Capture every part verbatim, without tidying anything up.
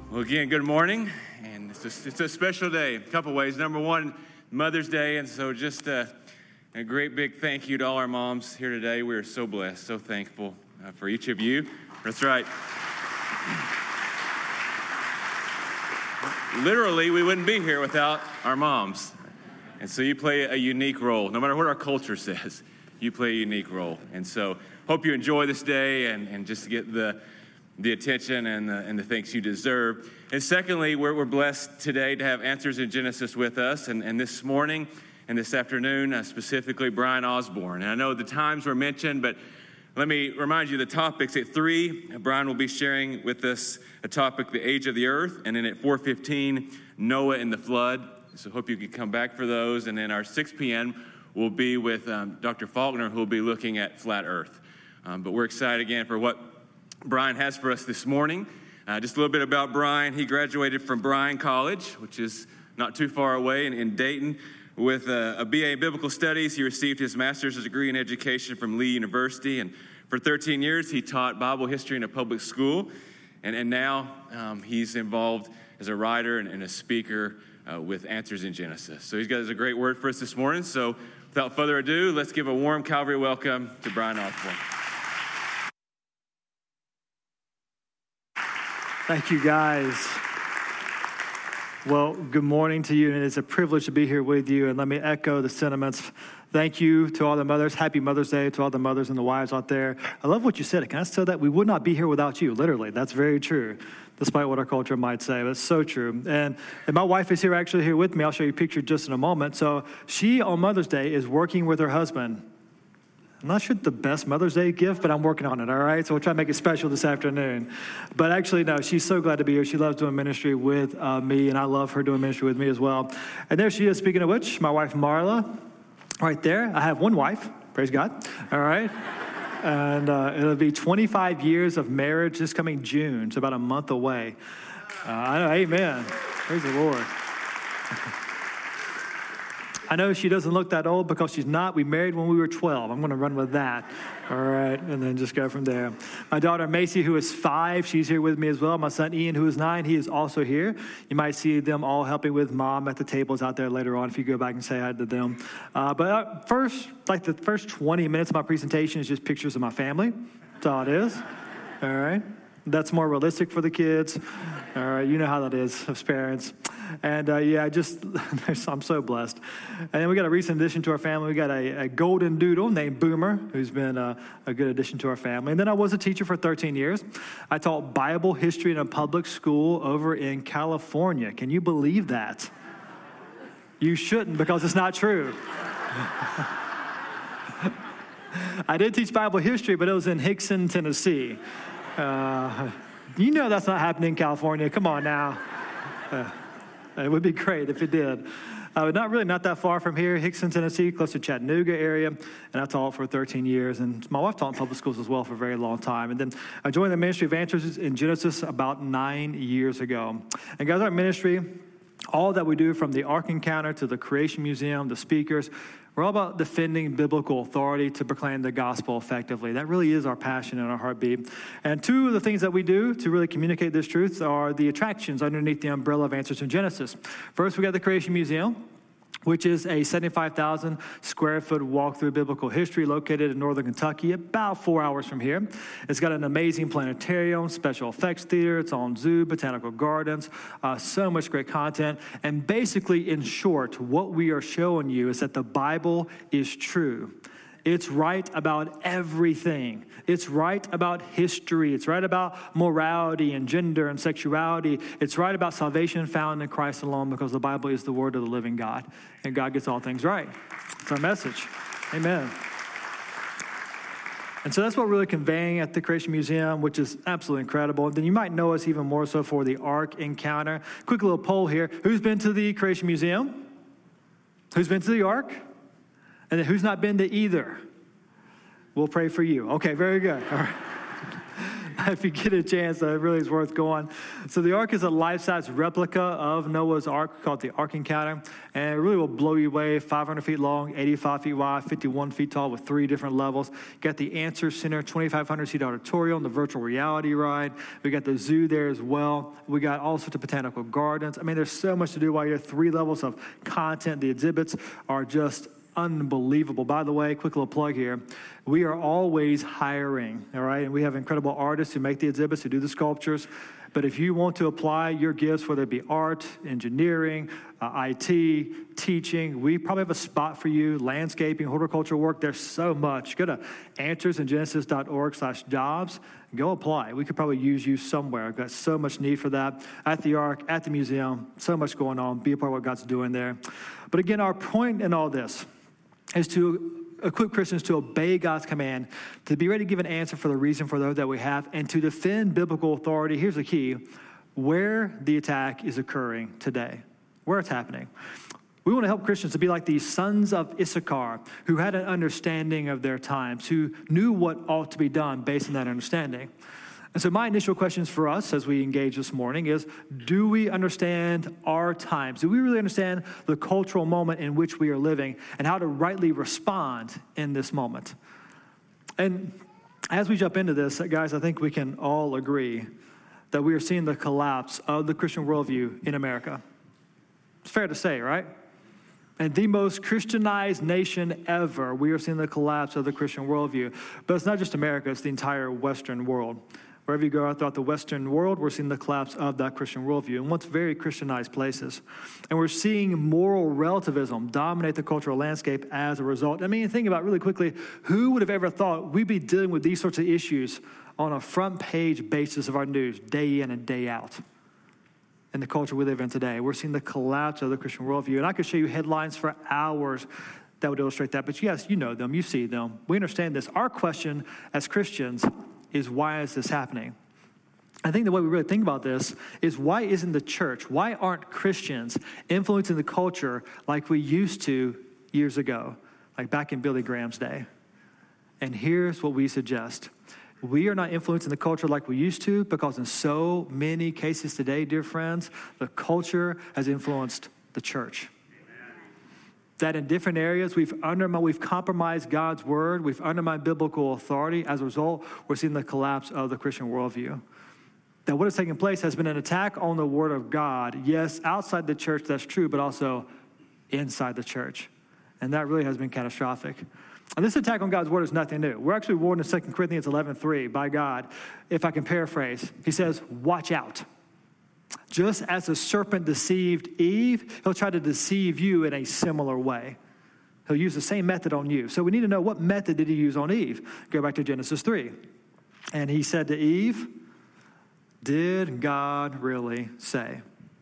Well, again, good morning, and it's a, it's a special day, a couple ways. Number one, Mother's Day, and so just a, a great big thank you to all our moms here today. We are so blessed, so thankful uh, for each of you. That's right. Literally, we wouldn't be here without our moms, and so you play a unique role. No matter what our culture says, you play a unique role, and so hope you enjoy this day and, and just get the the attention and the, and the thanks you deserve. And secondly, we're, we're blessed today to have Answers in Genesis with us. And, and this morning and this afternoon, uh, specifically Brian Osborne. And I know the times were mentioned, but let me remind you the topics. At three, Brian will be sharing with us a topic, the age of the earth. And then at four fifteen, Noah and the flood. So hope you can come back for those. And then our six p.m. will be with um, Doctor Faulkner, who will be looking at flat earth. Um, but we're excited again for what Brian has for us this morning. Uh, just a little bit about Brian. He graduated from Bryan College, which is not too far away in, in Dayton, with a, a B A in Biblical Studies. He received his master's degree in education from Lee University, and for thirteen years he taught Bible history in a public school, and, and now um, he's involved as a writer and, and a speaker uh, with Answers in Genesis. So he's got a great word for us this morning. So without further ado, let's give a warm Calvary welcome to Brian Osborne. Thank you, guys. Well, good morning to you, and it's a privilege to be here with you. And let me echo the sentiments. Thank you to all the mothers. Happy Mother's Day to all the mothers and the wives out there. I love what you said. Can I say that? We would not be here without you, literally. That's very true, despite what our culture might say. That's so true. And, and my wife is here, actually here with me. I'll show you a picture just in a moment. So she, on Mother's Day, is working with her husband. I'm not sure the best Mother's Day gift, but I'm working on it, all right? So we'll try to make it special this afternoon. But actually, no, she's so glad to be here. She loves doing ministry with uh, me, and I love her doing ministry with me as well. And there she is, speaking of which, my wife, Marla, right there. I have one wife, praise God, all right? And uh, it'll be twenty-five years of marriage this coming June. It's about a month away. Uh, I know, amen. Praise the Lord. I know she doesn't look that old because she's not. We married when we were twelve. I'm going to run with that. All right, and then just go from there. My daughter, Macy, who is five, she's here with me as well. My son, Ian, who is nine, he is also here. You might see them all helping with mom at the tables out there later on if you go back and say hi to them. Uh, but uh, first, like the first twenty minutes of my presentation is just pictures of my family. That's all it is. All right. That's more realistic for the kids. All right, you know how that is as parents. And uh, yeah, just I'm so blessed. And then we got a recent addition to our family. We got a, a golden doodle named Boomer, who's been a, a good addition to our family. And then I was a teacher for thirteen years. I taught Bible history in a public school over in California. Can you believe that? You shouldn't, because it's not true. I did teach Bible history, but it was in Hickson, Tennessee. Uh, you know that's not happening in California. Come on now. Uh, it would be great if it did. Uh, but not really, not that far from here, Hickson, Tennessee, close to Chattanooga area. And I taught for thirteen years. And my wife taught in public schools as well for a very long time. And then I joined the ministry of Answers in Genesis about nine years ago. And guys, our ministry, all that we do from the Ark Encounter to the Creation Museum, the speakers, we're all about defending biblical authority to proclaim the gospel effectively. That really is our passion and our heartbeat. And two of the things that we do to really communicate this truth are the attractions underneath the umbrella of Answers in Genesis. First, we got the Creation Museum, which is a seventy-five thousand square foot walk through biblical history located in northern Kentucky, about four hours from here. It's got an amazing planetarium, special effects theater, its own zoo, botanical gardens, uh, so much great content. And basically, in short, what we are showing you is that the Bible is true. It's right about everything. It's right about history. It's right about morality and gender and sexuality. It's right about salvation found in Christ alone, because the Bible is the word of the living God. And God gets all things right. It's our message. Amen. And so that's what we're really conveying at the Creation Museum, which is absolutely incredible. And then you might know us even more so for the Ark Encounter. Quick little poll here. Who's been to the Creation Museum? Who's been to the Ark? And then who's not been to either? We'll pray for you. Okay, very good. All right. if you get a chance, uh, it really is worth going. So the ark is a life-size replica of Noah's ark called the Ark Encounter, and it really will blow you away. five hundred feet long, eighty-five feet wide, fifty-one feet tall with three different levels. You got the Answer Center, twenty-five hundred seat auditorium, the virtual reality ride. We got the zoo there as well. We got all sorts of botanical gardens. I mean, there's so much to do while you're three levels of content. The exhibits are just unbelievable. By the way, quick little plug here. We are always hiring, all right? And we have incredible artists who make the exhibits, who do the sculptures. But if you want to apply your gifts, whether it be art, engineering, uh, I T, teaching, we probably have a spot for you, landscaping, horticultural work. There's so much. Go to answersingenesis.org slash jobs. Go apply. We could probably use you somewhere. I've got so much need for that at the Ark, at the museum, so much going on. Be a part of what God's doing there. But again, our point in all this is to equip Christians to obey God's command, to be ready to give an answer for the reason for those that we have, and to defend biblical authority. Here's the key: where the attack is occurring today, where it's happening. We want to help Christians to be like these sons of Issachar who had an understanding of their times, who knew what ought to be done based on that understanding. And so my initial questions for us as we engage this morning is, do we understand our times? Do we really understand the cultural moment in which we are living and how to rightly respond in this moment? And as we jump into this, guys, I think we can all agree that we are seeing the collapse of the Christian worldview in America. It's fair to say, right? And the most Christianized nation ever, we are seeing the collapse of the Christian worldview. But it's not just America, it's the entire Western world. Wherever you go throughout the Western world, we're seeing the collapse of that Christian worldview in once very Christianized places. And we're seeing moral relativism dominate the cultural landscape as a result. I mean, think about it really quickly, who would have ever thought we'd be dealing with these sorts of issues on a front page basis of our news, day in and day out? In the culture we live in today, we're seeing the collapse of the Christian worldview. And I could show you headlines for hours that would illustrate that. But yes, you know them, you see them. We understand this. Our question as Christians is, why is this happening? I think the way we really think about this is, why isn't the church, why aren't Christians influencing the culture like we used to years ago, like back in Billy Graham's day? And here's what we suggest. We are not influencing the culture like we used to because in so many cases today, dear friends, the culture has influenced the church. That in different areas, we've undermined, we've compromised God's word, we've undermined biblical authority. As a result, we're seeing the collapse of the Christian worldview. That what has taken place has been an attack on the word of God. Yes, outside the church, that's true, but also inside the church. And that really has been catastrophic. And this attack on God's word is nothing new. We're actually warned in Second Corinthians eleven three by God. If I can paraphrase, he says, watch out. Just as the serpent deceived Eve, he'll try to deceive you in a similar way. He'll use the same method on you. So we need to know, what method did he use on Eve? Go back to Genesis three. And he said to Eve, did God really say?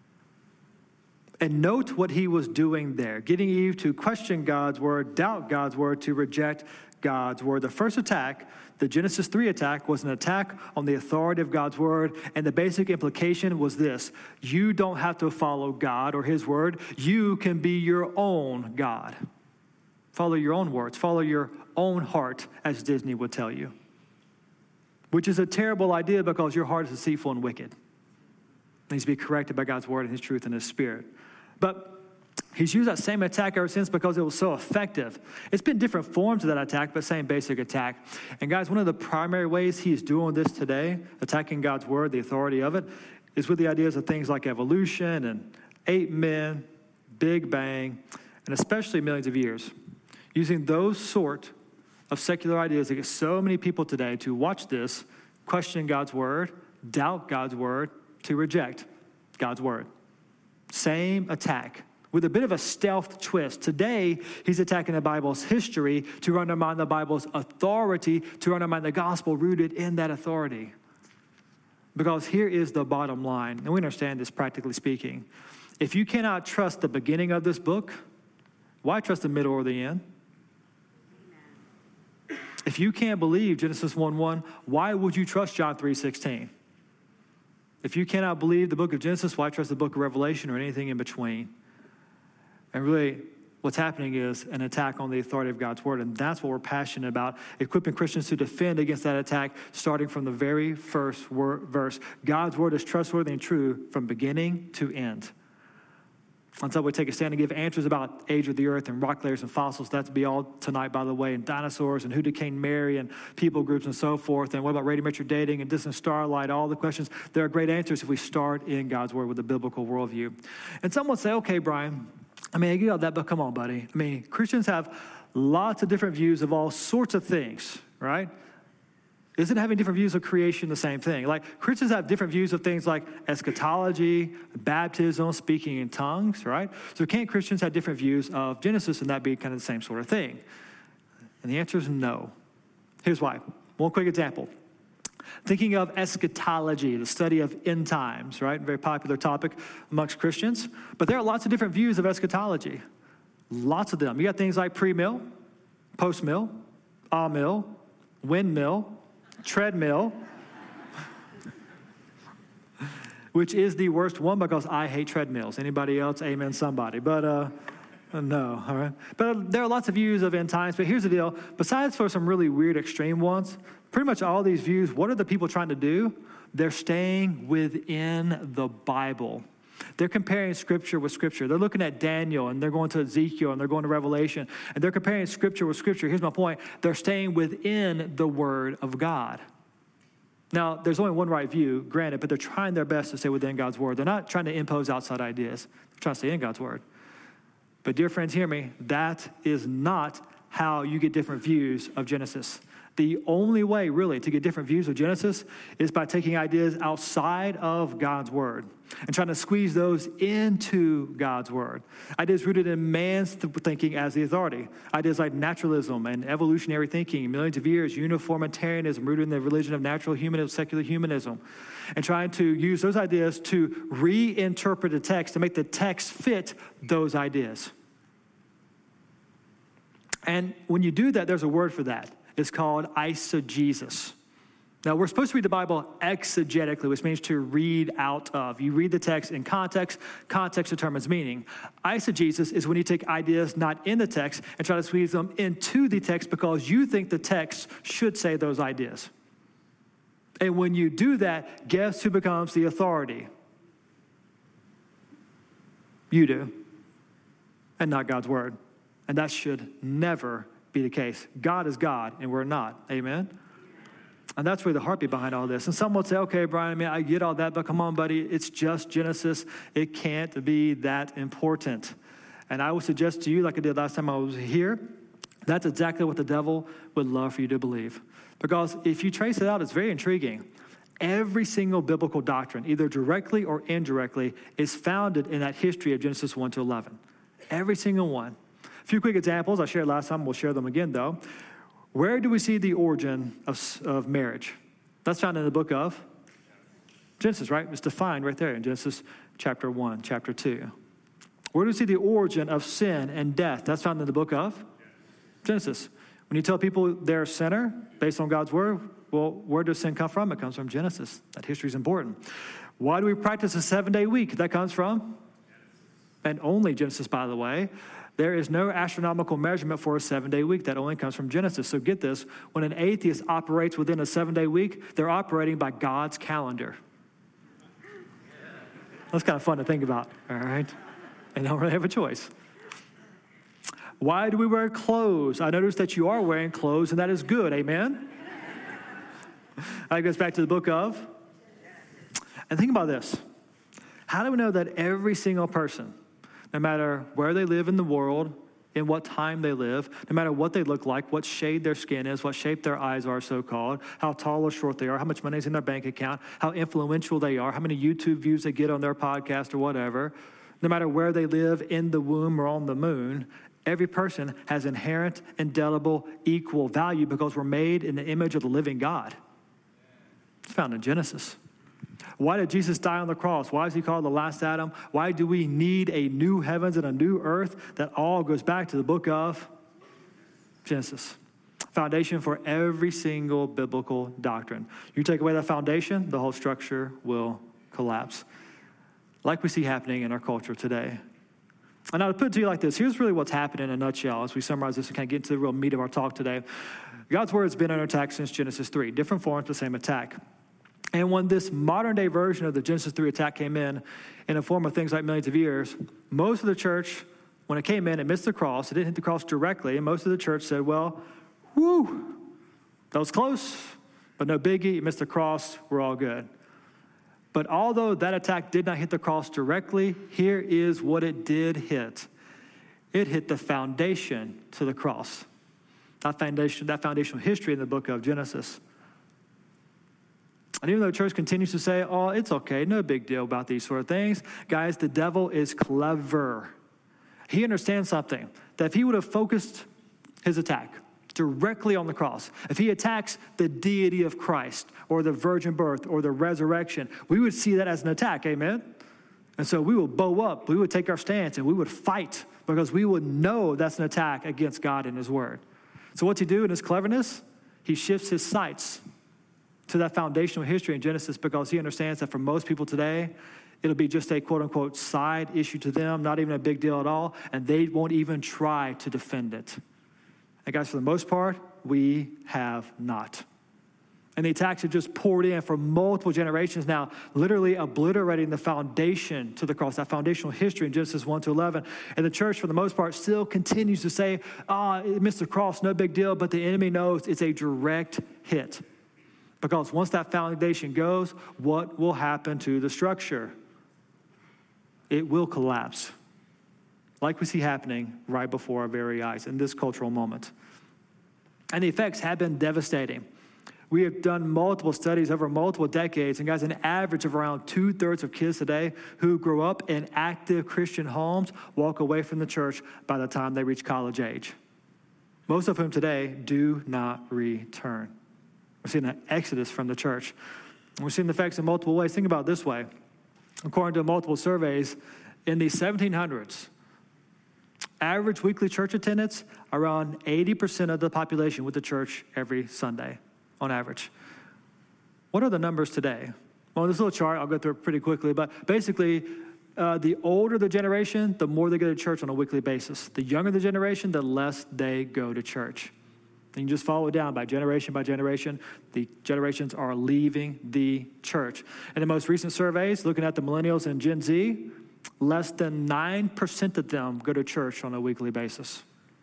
And note what he was doing there, getting Eve to question God's word, doubt God's word, to reject God's word. The first attack, the Genesis three attack, was an attack on the authority of God's word. And the basic implication was this: you don't have to follow God or his word. You can be your own God. Follow your own words. Follow your own heart, as Disney would tell you. Which is a terrible idea because your heart is deceitful and wicked. It needs to be corrected by God's word and his truth and his spirit. But he's used that same attack ever since because it was so effective. It's been different forms of that attack, but same basic attack. And guys, one of the primary ways he's doing this today, attacking God's word, the authority of it, is with the ideas of things like evolution and eight men, Big Bang, and especially millions of years. Using those sort of secular ideas that get so many people today to watch this, question God's word, doubt God's word, to reject God's word. Same attack, with a bit of a stealth twist. Today, he's attacking the Bible's history to undermine the Bible's authority, to undermine the gospel rooted in that authority. Because here is the bottom line, and we understand this practically speaking. If you cannot trust the beginning of this book, why trust the middle or the end? If you can't believe Genesis one one, why would you trust John three sixteen? If you cannot believe the book of Genesis, why trust the book of Revelation or anything in between? And really, What's happening is an attack on the authority of God's word, and that's what we're passionate about, equipping Christians to defend against that attack, starting from the very first word, verse. God's word is trustworthy and true from beginning to end. Until we take a stand and give answers about age of the earth and rock layers and fossils. That's be all tonight, by the way, and dinosaurs and who did Cain marry and people groups and so forth. And what about radiometric dating and distant starlight, all the questions. There are great answers if we start in God's word with a biblical worldview. And some would say, okay, Brian, I mean, I get all that, but come on, buddy. I mean, Christians have lots of different views of all sorts of things, right? Isn't having different views of creation the same thing? Like, Christians have different views of things like eschatology, baptism, speaking in tongues, right? So can't Christians have different views of Genesis and that be kind of the same sort of thing? And the answer is no. Here's why. One quick example. Thinking of eschatology, the study of end times, right? Very popular topic amongst Christians. But there are lots of different views of eschatology. Lots of them. You got things like pre-mill, post-mill, ah-mill, windmill, treadmill, which is the worst one because I hate treadmills. Anybody else? Amen, somebody. But uh, no, all right. But there are lots of views of end times. But here's the deal. Besides for some really weird extreme ones, pretty much all these views, what are the people trying to do? They're staying within the Bible. They're comparing Scripture with Scripture. They're looking at Daniel, and they're going to Ezekiel, and they're going to Revelation, and they're comparing Scripture with Scripture. Here's my point. They're staying within the Word of God. Now, there's only one right view, granted, but they're trying their best to stay within God's Word. They're not trying to impose outside ideas. They're trying to stay in God's Word. But dear friends, hear me. That is not how you get different views of Genesis. The only way, really, to get different views of Genesis is by taking ideas outside of God's Word and trying to squeeze those into God's Word. Ideas rooted in man's thinking as the authority. Ideas like naturalism and evolutionary thinking, millions of years, uniformitarianism, rooted in the religion of natural humanism, secular humanism, and trying to use those ideas to reinterpret the text to make the text fit those ideas. And when you do that, there's a word for that. It's called eisegesis. Now, we're supposed to read the Bible exegetically, which means to read out of. You read the text in context. Context determines meaning. Eisegesis is when you take ideas not in the text and try to squeeze them into the text because you think the text should say those ideas. And when you do that, guess who becomes the authority? You do. And not God's Word. And that should never be the case. God is God, and we're not. Amen? And that's really the heartbeat behind all this. And some would say, okay, Brian, I mean, I get all that, but come on, buddy, it's just Genesis. It can't be that important. And I would suggest to you, like I did last time I was here, that's exactly what the devil would love for you to believe. Because if you trace it out, it's very intriguing. Every single biblical doctrine, either directly or indirectly, is founded in that history of Genesis one to eleven. Every single one. A few quick examples I shared last time. We'll share them again, though. Where do we see the origin of, of marriage? That's found in the book of Genesis, right? It's defined right there in Genesis chapter one, chapter two. Where do we see the origin of sin and death? That's found in the book of Genesis. When you tell people they're a sinner based on God's word, well, where does sin come from? It comes from Genesis. That history is important. Why do we practice a seven-day week? That comes from, and only Genesis, by the way. There is no astronomical measurement for a seven-day week. That only comes from Genesis. So get this. When an atheist operates within a seven-day week, they're operating by God's calendar. That's kind of fun to think about, all right? They don't really have a choice. Why do we wear clothes? I notice that you are wearing clothes, and that is good. Amen? That goes back to the book of. And think about this. How do we know that every single person, no matter where they live in the world, in what time they live, no matter what they look like, what shade their skin is, what shape their eyes are so-called, how tall or short they are, how much money is in their bank account, how influential they are, how many YouTube views they get on their podcast or whatever, no matter where they live in the womb or on the moon, every person has inherent, indelible, equal value because we're made in the image of the living God. It's found in Genesis. Why did Jesus die on the cross? Why is he called the last Adam? Why do we need a new heavens and a new earth? That all goes back to the book of Genesis. Foundation for every single biblical doctrine. You take away that foundation, the whole structure will collapse. Like we see happening in our culture today. And I'll put it to you like this. Here's really what's happened in a nutshell as we summarize this and kind of get into the real meat of our talk today. God's word has been under attack since Genesis three. Different forms, the same attack. And when this modern day version of the Genesis three attack came in, in the form of things like millions of years, most of the church, when it came in, it missed the cross. It didn't hit the cross directly. And most of the church said, well, whoo, that was close, but no biggie. You missed the cross. We're all good. But although that attack did not hit the cross directly, here is what it did hit. It hit the foundation to the cross. That foundation, that foundational history in the book of Genesis. And even though the church continues to say, oh, it's okay, no big deal about these sort of things, guys, the devil is clever. He understands something, that if he would have focused his attack directly on the cross, if he attacks the deity of Christ or the virgin birth or the resurrection, we would see that as an attack, amen? And so we will bow up, we would take our stance, and we would fight because we would know that's an attack against God and his word. So what's he do in his cleverness? He shifts his sights to that foundational history in Genesis because he understands that for most people today, it'll be just a quote-unquote side issue to them, not even a big deal at all, and they won't even try to defend it. And guys, for the most part, we have not. And the attacks have just poured in for multiple generations now, literally obliterating the foundation to the cross, that foundational history in Genesis one to eleven. And the church, for the most part, still continues to say, ah, oh, it missed the cross, no big deal, but the enemy knows it's a direct hit. Because once that foundation goes, what will happen to the structure? It will collapse, like we see happening right before our very eyes in this cultural moment. And the effects have been devastating. We have done multiple studies over multiple decades, and guys, an average of around two-thirds of kids today who grow up in active Christian homes walk away from the church by the time they reach college age. Most of whom today do not return. We're seeing an exodus from the church. And we're seeing the effects in multiple ways. Think about it this way. According to multiple surveys, in the seventeen hundreds, average weekly church attendance, around eighty percent of the population went to church every Sunday, on average. What are the numbers today? Well, this little chart, I'll go through it pretty quickly, but basically, uh, the older the generation, the more they go to church on a weekly basis. The younger the generation, the less they go to church. And you just follow it down by generation by generation. The generations are leaving the church. In the most recent surveys, looking at the millennials and Gen Z, less than nine percent of them go to church on a weekly basis.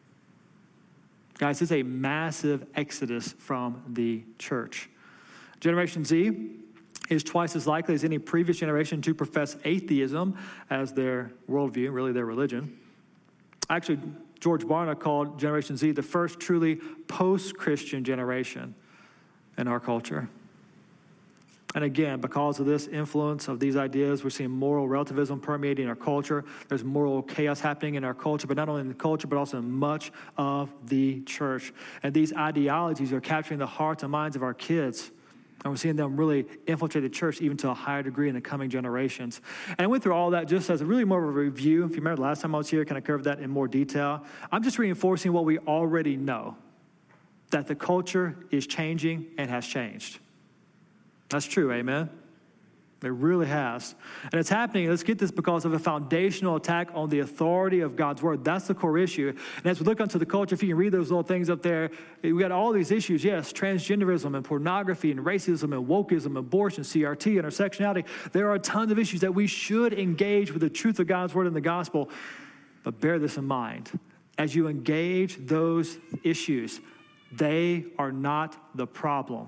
Guys, it's a massive exodus from the church. Generation Z is twice as likely as any previous generation to profess atheism as their worldview, really their religion. Actually, George Barna called Generation Z the first truly post-Christian generation in our culture. And again, because of this influence of these ideas, we're seeing moral relativism permeating our culture. There's moral chaos happening in our culture, but not only in the culture, but also in much of the church. And these ideologies are capturing the hearts and minds of our kids. And we're seeing them really infiltrate the church even to a higher degree in the coming generations. And I went through all that just as a really more of a review. If you remember the last time I was here, kind of covered that in more detail. I'm just reinforcing what we already know, that the culture is changing and has changed. That's true, amen? It really has. And it's happening, let's get this, because of a foundational attack on the authority of God's word. That's the core issue. And as we look onto the culture, if you can read those little things up there, we got all these issues, yes, transgenderism and pornography and racism and wokeism, abortion, C R T, intersectionality. There are tons of issues that we should engage with the truth of God's word and the gospel. But bear this in mind. As you engage those issues, they are not the problem.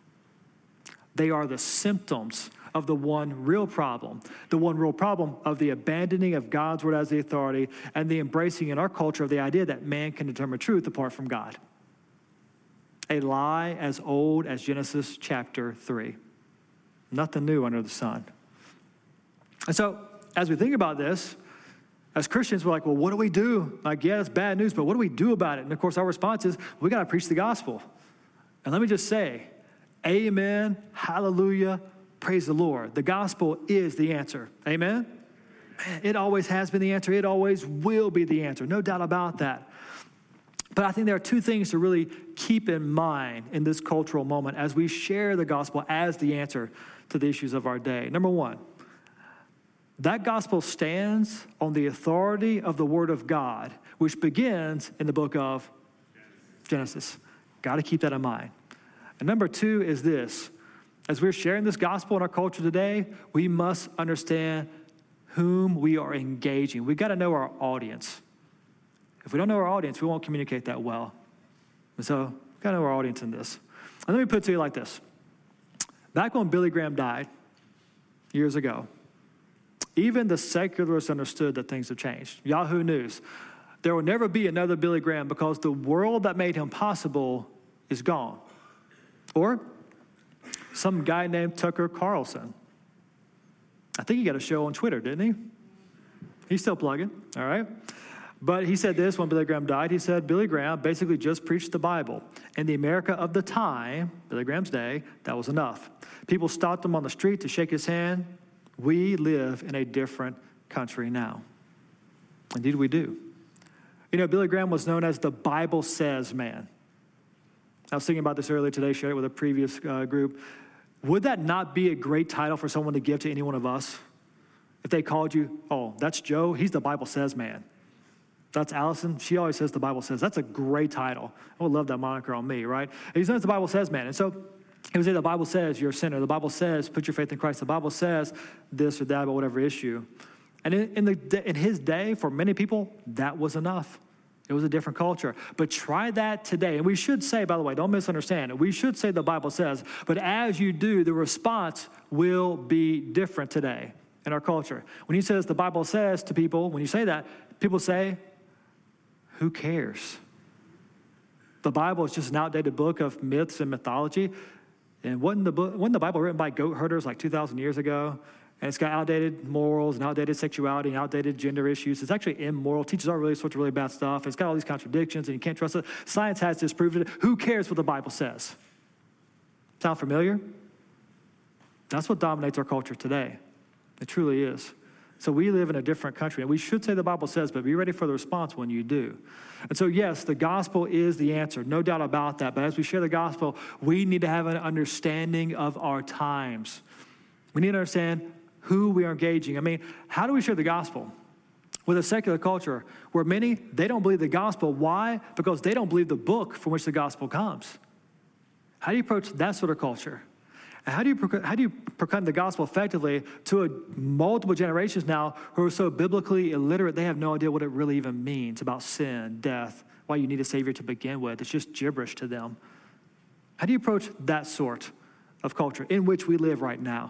They are the symptoms of the one real problem, the one real problem of the abandoning of God's word as the authority and the embracing in our culture of the idea that man can determine truth apart from God. A lie as old as Genesis chapter three. Nothing new under the sun. And so, as we think about this, as Christians, we're like, well, what do we do? Like, yeah, it's bad news, but what do we do about it? And of course, our response is, we got to preach the gospel. And let me just say, amen, hallelujah, praise the Lord. The gospel is the answer. Amen? Man, it always has been the answer. It always will be the answer. No doubt about that. But I think there are two things to really keep in mind in this cultural moment as we share the gospel as the answer to the issues of our day. Number one, That gospel stands on the authority of the Word of God, which begins in the book of Genesis. Got to keep that in mind. And number two is this. As we're sharing this gospel in our culture today, we must understand whom we are engaging. We've got to know our audience. If we don't know our audience, we won't communicate that well. And so we've got to know our audience in this. And let me put it to you like this. Back when Billy Graham died years ago, even the secularists understood that things have changed. Yahoo News. There will never be another Billy Graham because the world that made him possible is gone. Or some guy named Tucker Carlson. I think he got a show on Twitter, didn't he? He's still plugging, all right? But he said this when Billy Graham died. He said, Billy Graham basically just preached the Bible. In the America of the time, Billy Graham's day, that was enough. People stopped him on the street to shake his hand. We live in a different country now. Indeed, we do. You know, Billy Graham was known as the Bible Says man. I was thinking about this earlier today, shared it with a previous uh, group. Would that not be a great title for someone to give to any one of us? If they called you, oh, that's Joe, he's the Bible Says man. That's Allison, she always says the Bible says. That's a great title. I would love that moniker on me, right? And he's known as the Bible Says man. And so he would say the Bible says you're a sinner. The Bible says put your faith in Christ. The Bible says this or that about whatever issue. And in, in, the, in his day, for many people, that was enough. It was a different culture. But try that today. And we should say, by the way, don't misunderstand. We should say the Bible says. But as you do, the response will be different today in our culture. When he says the Bible says to people, when you say that, people say, who cares? The Bible is just an outdated book of myths and mythology. And wasn't the, book, wasn't the Bible written by goat herders like two thousand years ago? And it's got outdated morals and outdated sexuality and outdated gender issues. It's actually immoral. It teaches all really sorts of really bad stuff. It's got all these contradictions and you can't trust it. Science has disproved it. Who cares what the Bible says? Sound familiar? That's what dominates our culture today. It truly is. So we live in a different country. And we should say the Bible says, but be ready for the response when you do. And so yes, the gospel is the answer. No doubt about that. But as we share the gospel, we need to have an understanding of our times. We need to understand who we are engaging. I mean, how do we share the gospel? With a secular culture where many, they don't believe the gospel. Why? Because they don't believe the book from which the gospel comes. How do you approach that sort of culture? And how do you how do you proclaim the gospel effectively to a, multiple generations now who are so biblically illiterate, they have no idea what it really even means about sin, death, why you need a Savior to begin with. It's just gibberish to them. How do you approach that sort of culture in which we live right now?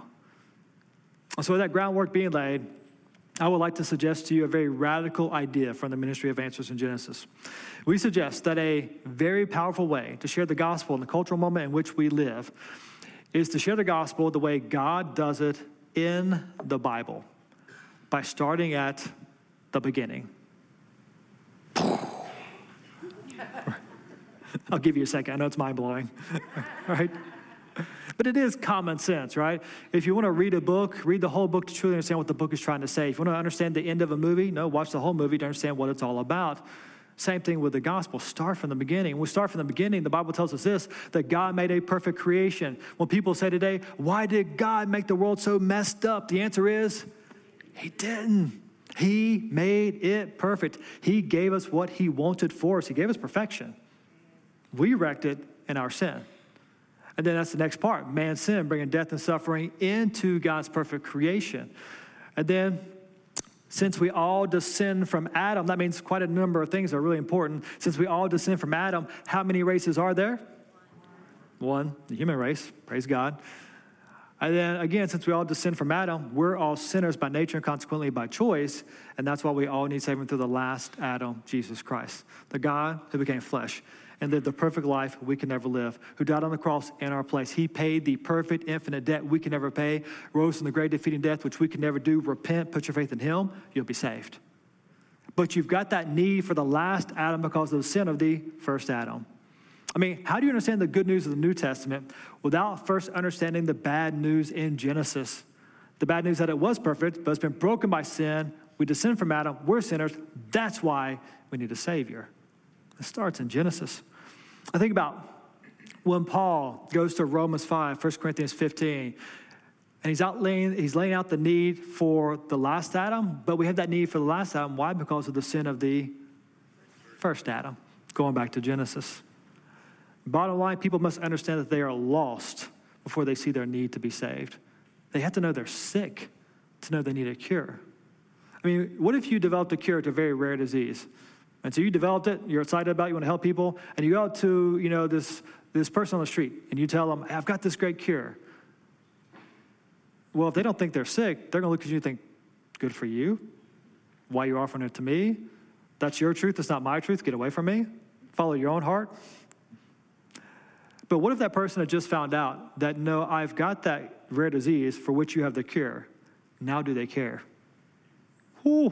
So with that groundwork being laid, I would like to suggest to you a very radical idea from the Ministry of Answers in Genesis. We suggest that a very powerful way to share the gospel in the cultural moment in which we live is to share the gospel the way God does it in the Bible, by starting at the beginning. I'll give you a second. I know it's mind-blowing, right? But it is common sense, right? If you want to read a book, read the whole book to truly understand what the book is trying to say. If you want to understand the end of a movie, no, watch the whole movie to understand what it's all about. Same thing with the gospel. Start from the beginning. When we start from the beginning, the Bible tells us this, that God made a perfect creation. When people say today, why did God make the world so messed up? The answer is, he didn't. He made it perfect. He gave us what he wanted for us. He gave us perfection. We wrecked it in our sin. And then that's the next part. Man's sin, bringing death and suffering into God's perfect creation. And then, since we all descend from Adam, that means quite a number of things are really important. Since we all descend from Adam, how many races are there? One, the human race. Praise God. And then again, since we all descend from Adam, we're all sinners by nature and consequently by choice. And that's why we all need saving through the last Adam, Jesus Christ, the God who became flesh and lived the perfect life we can never live, who died on the cross in our place. He paid the perfect, infinite debt we can never pay, rose from the grave, defeating death, which we can never do. Repent, put your faith in him, you'll be saved. But you've got that need for the last Adam because of the sin of the first Adam. I mean, how do you understand the good news of the New Testament without first understanding the bad news in Genesis? The bad news that it was perfect, but it's been broken by sin. We descend from Adam. We're sinners. That's why we need a Savior. It starts in Genesis. I think about when Paul goes to Romans five, First Corinthians fifteen, And he's out laying, he's laying out the need for the last Adam, but we have that need for the last Adam. Why? Because of the sin of the first Adam, going back to Genesis. Bottom line, people must understand that they are lost before they see their need to be saved. They have to know they're sick to know they need a cure. I mean, what if you developed a cure to a very rare disease? And so you developed it, you're excited about it, you want to help people, and you go out to, you know, this, this person on the street, and you tell them, I've got this great cure. Well, if they don't think they're sick, they're going to look at you and think, good for you? Why are you offering it to me? That's your truth, it's not my truth, get away from me. Follow your own heart. But what if that person had just found out that, no, I've got that rare disease for which you have the cure. Now do they care? Whew.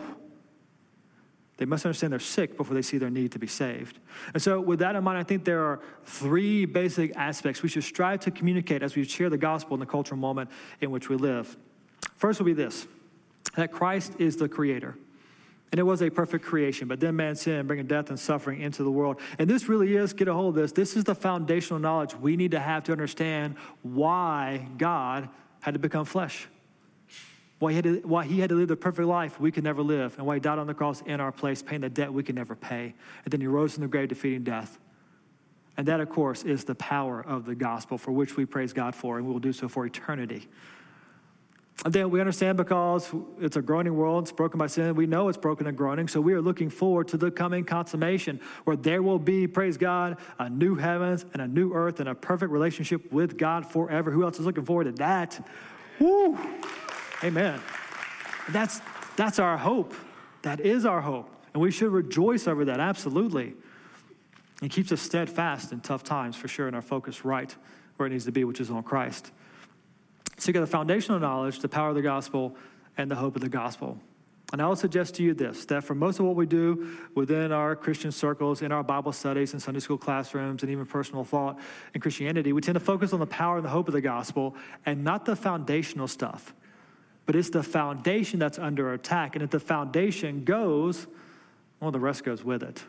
They must understand they're sick before they see their need to be saved. And so with that in mind, I think there are three basic aspects we should strive to communicate as we share the gospel in the cultural moment in which we live. First will be this, that Christ is the creator. And it was a perfect creation, but then man sinned, bringing death and suffering into the world. And this really is, get a hold of this, this is the foundational knowledge we need to have to understand why God had to become flesh. Why he, had to, why he had to live the perfect life we could never live, and why he died on the cross in our place, paying the debt we could never pay. And then he rose from the grave, defeating death. And that, of course, is the power of the gospel, for which we praise God for, and we will do so for eternity. And then we understand because it's a groaning world, it's broken by sin, we know it's broken and groaning, so we are looking forward to the coming consummation, where there will be, praise God, a new heavens and a new earth and a perfect relationship with God forever. Who else is looking forward to that? Woo! Amen. That's, that's our hope. That is our hope. And we should rejoice over that, absolutely. It keeps us steadfast in tough times, for sure, and our focus right where it needs to be, which is on Christ. So you got the foundational knowledge, the power of the gospel, and the hope of the gospel. And I will suggest to you this, that for most of what we do within our Christian circles, in our Bible studies and Sunday school classrooms, and even personal thought in Christianity, we tend to focus on the power and the hope of the gospel and not the foundational stuff. But it's the foundation that's under attack. And if the foundation goes, well, the rest goes with it.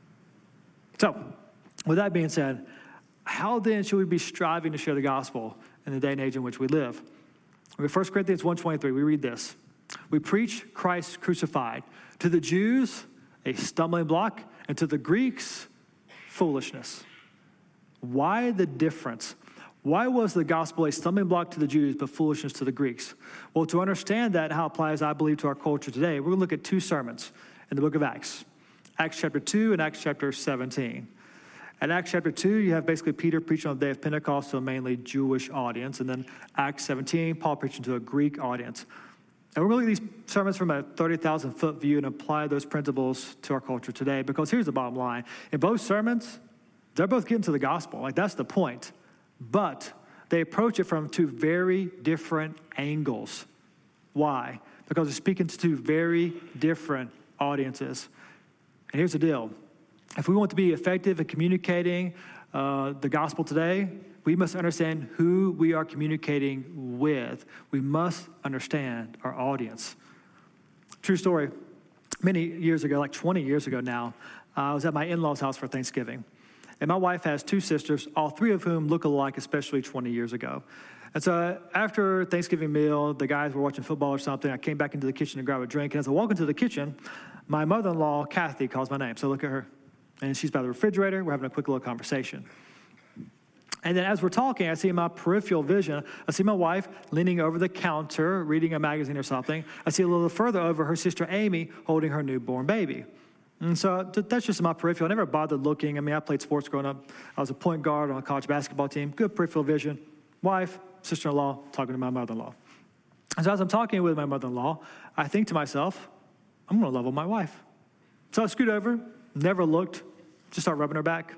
So, with that being said, how then should we be striving to share the gospel in the day and age in which we live? In First Corinthians one twenty-three, we read this. We preach Christ crucified. To the Jews, a stumbling block, and to the Greeks, foolishness. Why the difference? Why was the gospel a stumbling block to the Jews, but foolishness to the Greeks? Well, to understand that, how it applies, I believe, to our culture today, we're going to look at two sermons in the book of Acts. Acts chapter two and Acts chapter seventeen. At Acts chapter two, you have basically Peter preaching on the day of Pentecost to a mainly Jewish audience. And then Acts seventeen, Paul preaching to a Greek audience. And we're going to look at these sermons from a thirty thousand foot view and apply those principles to our culture today. Because here's the bottom line. In both sermons, they're both getting to the gospel. Like, that's the point. But they approach it from two very different angles. Why? Because they're speaking to two very different audiences. And here's the deal. If we want to be effective at communicating uh, the gospel today, we must understand who we are communicating with. We must understand our audience. True story. Many years ago, like twenty years ago now, uh, I was at my in-laws' house for Thanksgiving. And my wife has two sisters, all three of whom look alike, especially twenty years ago. And so after Thanksgiving meal, the guys were watching football or something. I came back into the kitchen to grab a drink. And as I walk into the kitchen, my mother-in-law, Kathy, calls my name. So look at her. And she's by the refrigerator. We're having a quick little conversation. And then as we're talking, I see in my peripheral vision, I see my wife leaning over the counter, reading a magazine or something. I see a little further over her sister Amy holding her newborn baby. And so that's just my peripheral. I never bothered looking. I mean, I played sports growing up. I was a point guard on a college basketball team. Good peripheral vision. Wife, sister-in-law, talking to my mother-in-law. And so as I'm talking with my mother-in-law, I think to myself, I'm going to love on my wife. So I scoot over, never looked, just start rubbing her back.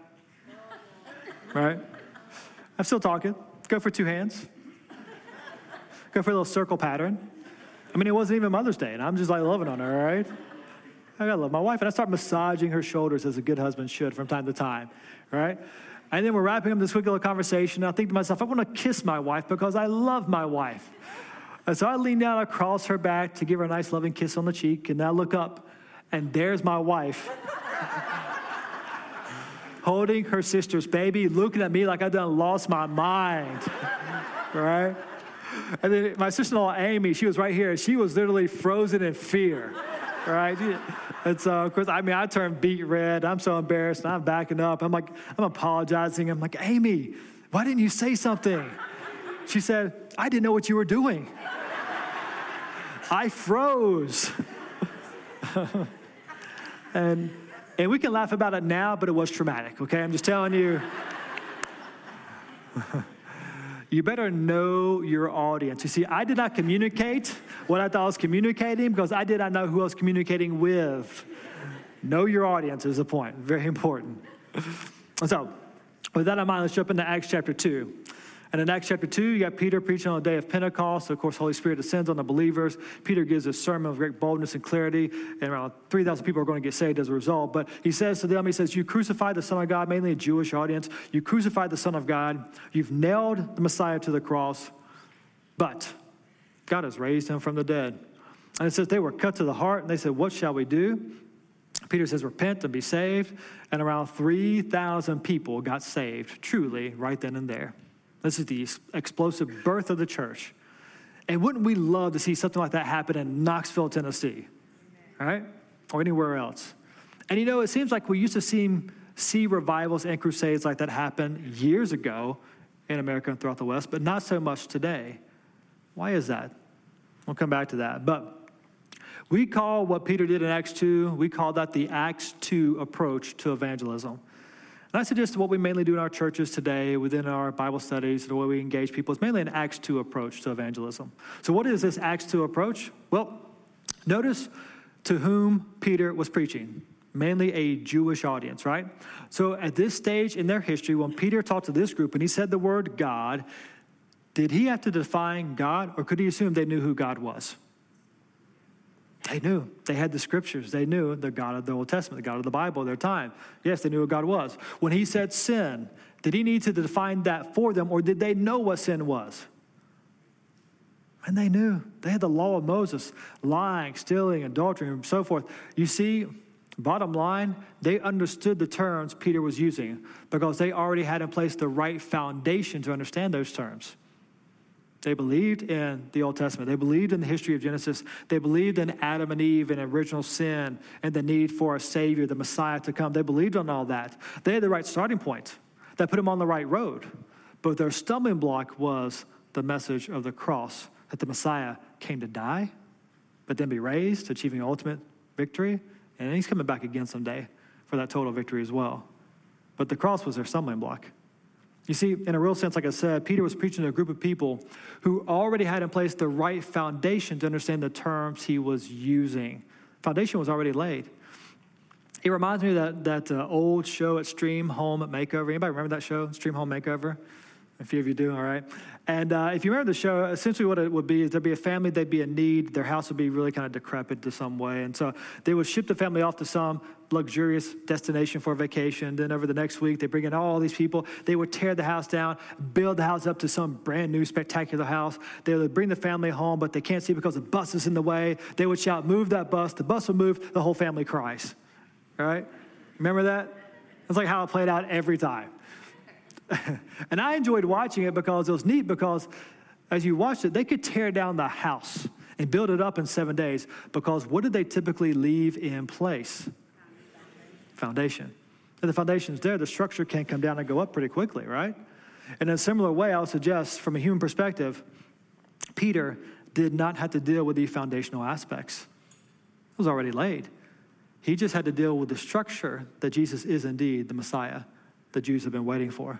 Right? I'm still talking. Go for two hands. Go for a little circle pattern. I mean, it wasn't even Mother's Day, and I'm just like loving on her, all right? I gotta love my wife. And I start massaging her shoulders as a good husband should from time to time, right? And then we're wrapping up this quick little conversation. I think to myself, I want to kiss my wife because I love my wife. And so I lean down across her back to give her a nice loving kiss on the cheek. And I look up, and there's my wife holding her sister's baby, looking at me like I done lost my mind, right? And then my sister-in-law, Amy, she was right here. She was literally frozen in fear, right? And so, of course, I mean, I turned beet red. I'm so embarrassed. And I'm backing up. I'm like, I'm apologizing. I'm like, Amy, why didn't you say something? She said, I didn't know what you were doing. I froze. and and we can laugh about it now, but it was traumatic, okay? I'm just telling you. You better know your audience. You see, I did not communicate what I thought I was communicating because I did not know who I was communicating with. Know your audience is the point. Very important. So, with that in mind, let's jump into Acts chapter two. And in Acts chapter two, you got Peter preaching on the day of Pentecost. So of course, Holy Spirit descends on the believers. Peter gives a sermon with great boldness and clarity, and around three thousand people are going to get saved as a result. But he says to them, he says, you crucified the Son of God, mainly a Jewish audience. You crucified the Son of God. You've nailed the Messiah to the cross. But God has raised him from the dead. And it says they were cut to the heart, and they said, what shall we do? Peter says, repent and be saved. And around three thousand people got saved, truly, right then and there. This is the explosive birth of the church. And wouldn't we love to see something like that happen in Knoxville, Tennessee, right? Or anywhere else. And you know, it seems like we used to see, see revivals and crusades like that happen years ago in America and throughout the West, but not so much today. Why is that? We'll come back to that. But we call what Peter did in Acts two, we call that the Acts two approach to evangelism. And I suggest what we mainly do in our churches today, within our Bible studies, the way we engage people, is mainly an Acts two approach to evangelism. So what is this Acts two approach? Well, notice to whom Peter was preaching. Mainly a Jewish audience, right? So at this stage in their history, when Peter talked to this group and he said the word God, did he have to define God, or could he assume they knew who God was? They knew. They had the scriptures. They knew the God of the Old Testament, the God of the Bible at their time. Yes, they knew who God was. When he said sin, did he need to define that for them, or did they know what sin was? And they knew. They had the law of Moses, lying, stealing, adultery, and so forth. You see, bottom line, they understood the terms Peter was using because they already had in place the right foundation to understand those terms. They believed in the Old Testament. They believed in the history of Genesis. They believed in Adam and Eve and original sin and the need for a Savior, the Messiah to come. They believed on all that. They had the right starting point. That put them on the right road. But their stumbling block was the message of the cross, that the Messiah came to die, but then be raised, achieving ultimate victory. And he's coming back again someday for that total victory as well. But the cross was their stumbling block. You see, in a real sense, like I said, Peter was preaching to a group of people who already had in place the right foundation to understand the terms he was using. Foundation was already laid. It reminds me of that, that uh, old show at Stream Home Makeover. Anybody remember that show, Stream Home Makeover? A few of you do, all right. And uh, if you remember the show, essentially what it would be is there'd be a family, they'd be in need. Their house would be really kind of decrepit to some way. And so they would ship the family off to some luxurious destination for a vacation. Then over the next week, they bring in all these people. They would tear the house down, build the house up to some brand new, spectacular house. They would bring the family home, but they can't see because the bus is in the way. They would shout, move that bus. The bus would move. The whole family cries. All right? Remember that? That's like how it played out every time. And I enjoyed watching it because it was neat because as you watched it, they could tear down the house and build it up in seven days because what did they typically leave in place? Foundation. And the foundation's there, the structure can come down and go up pretty quickly, right? And in a similar way, I would suggest from a human perspective, Peter did not have to deal with the foundational aspects. It was already laid. He just had to deal with the structure that Jesus is indeed the Messiah the Jews have been waiting for.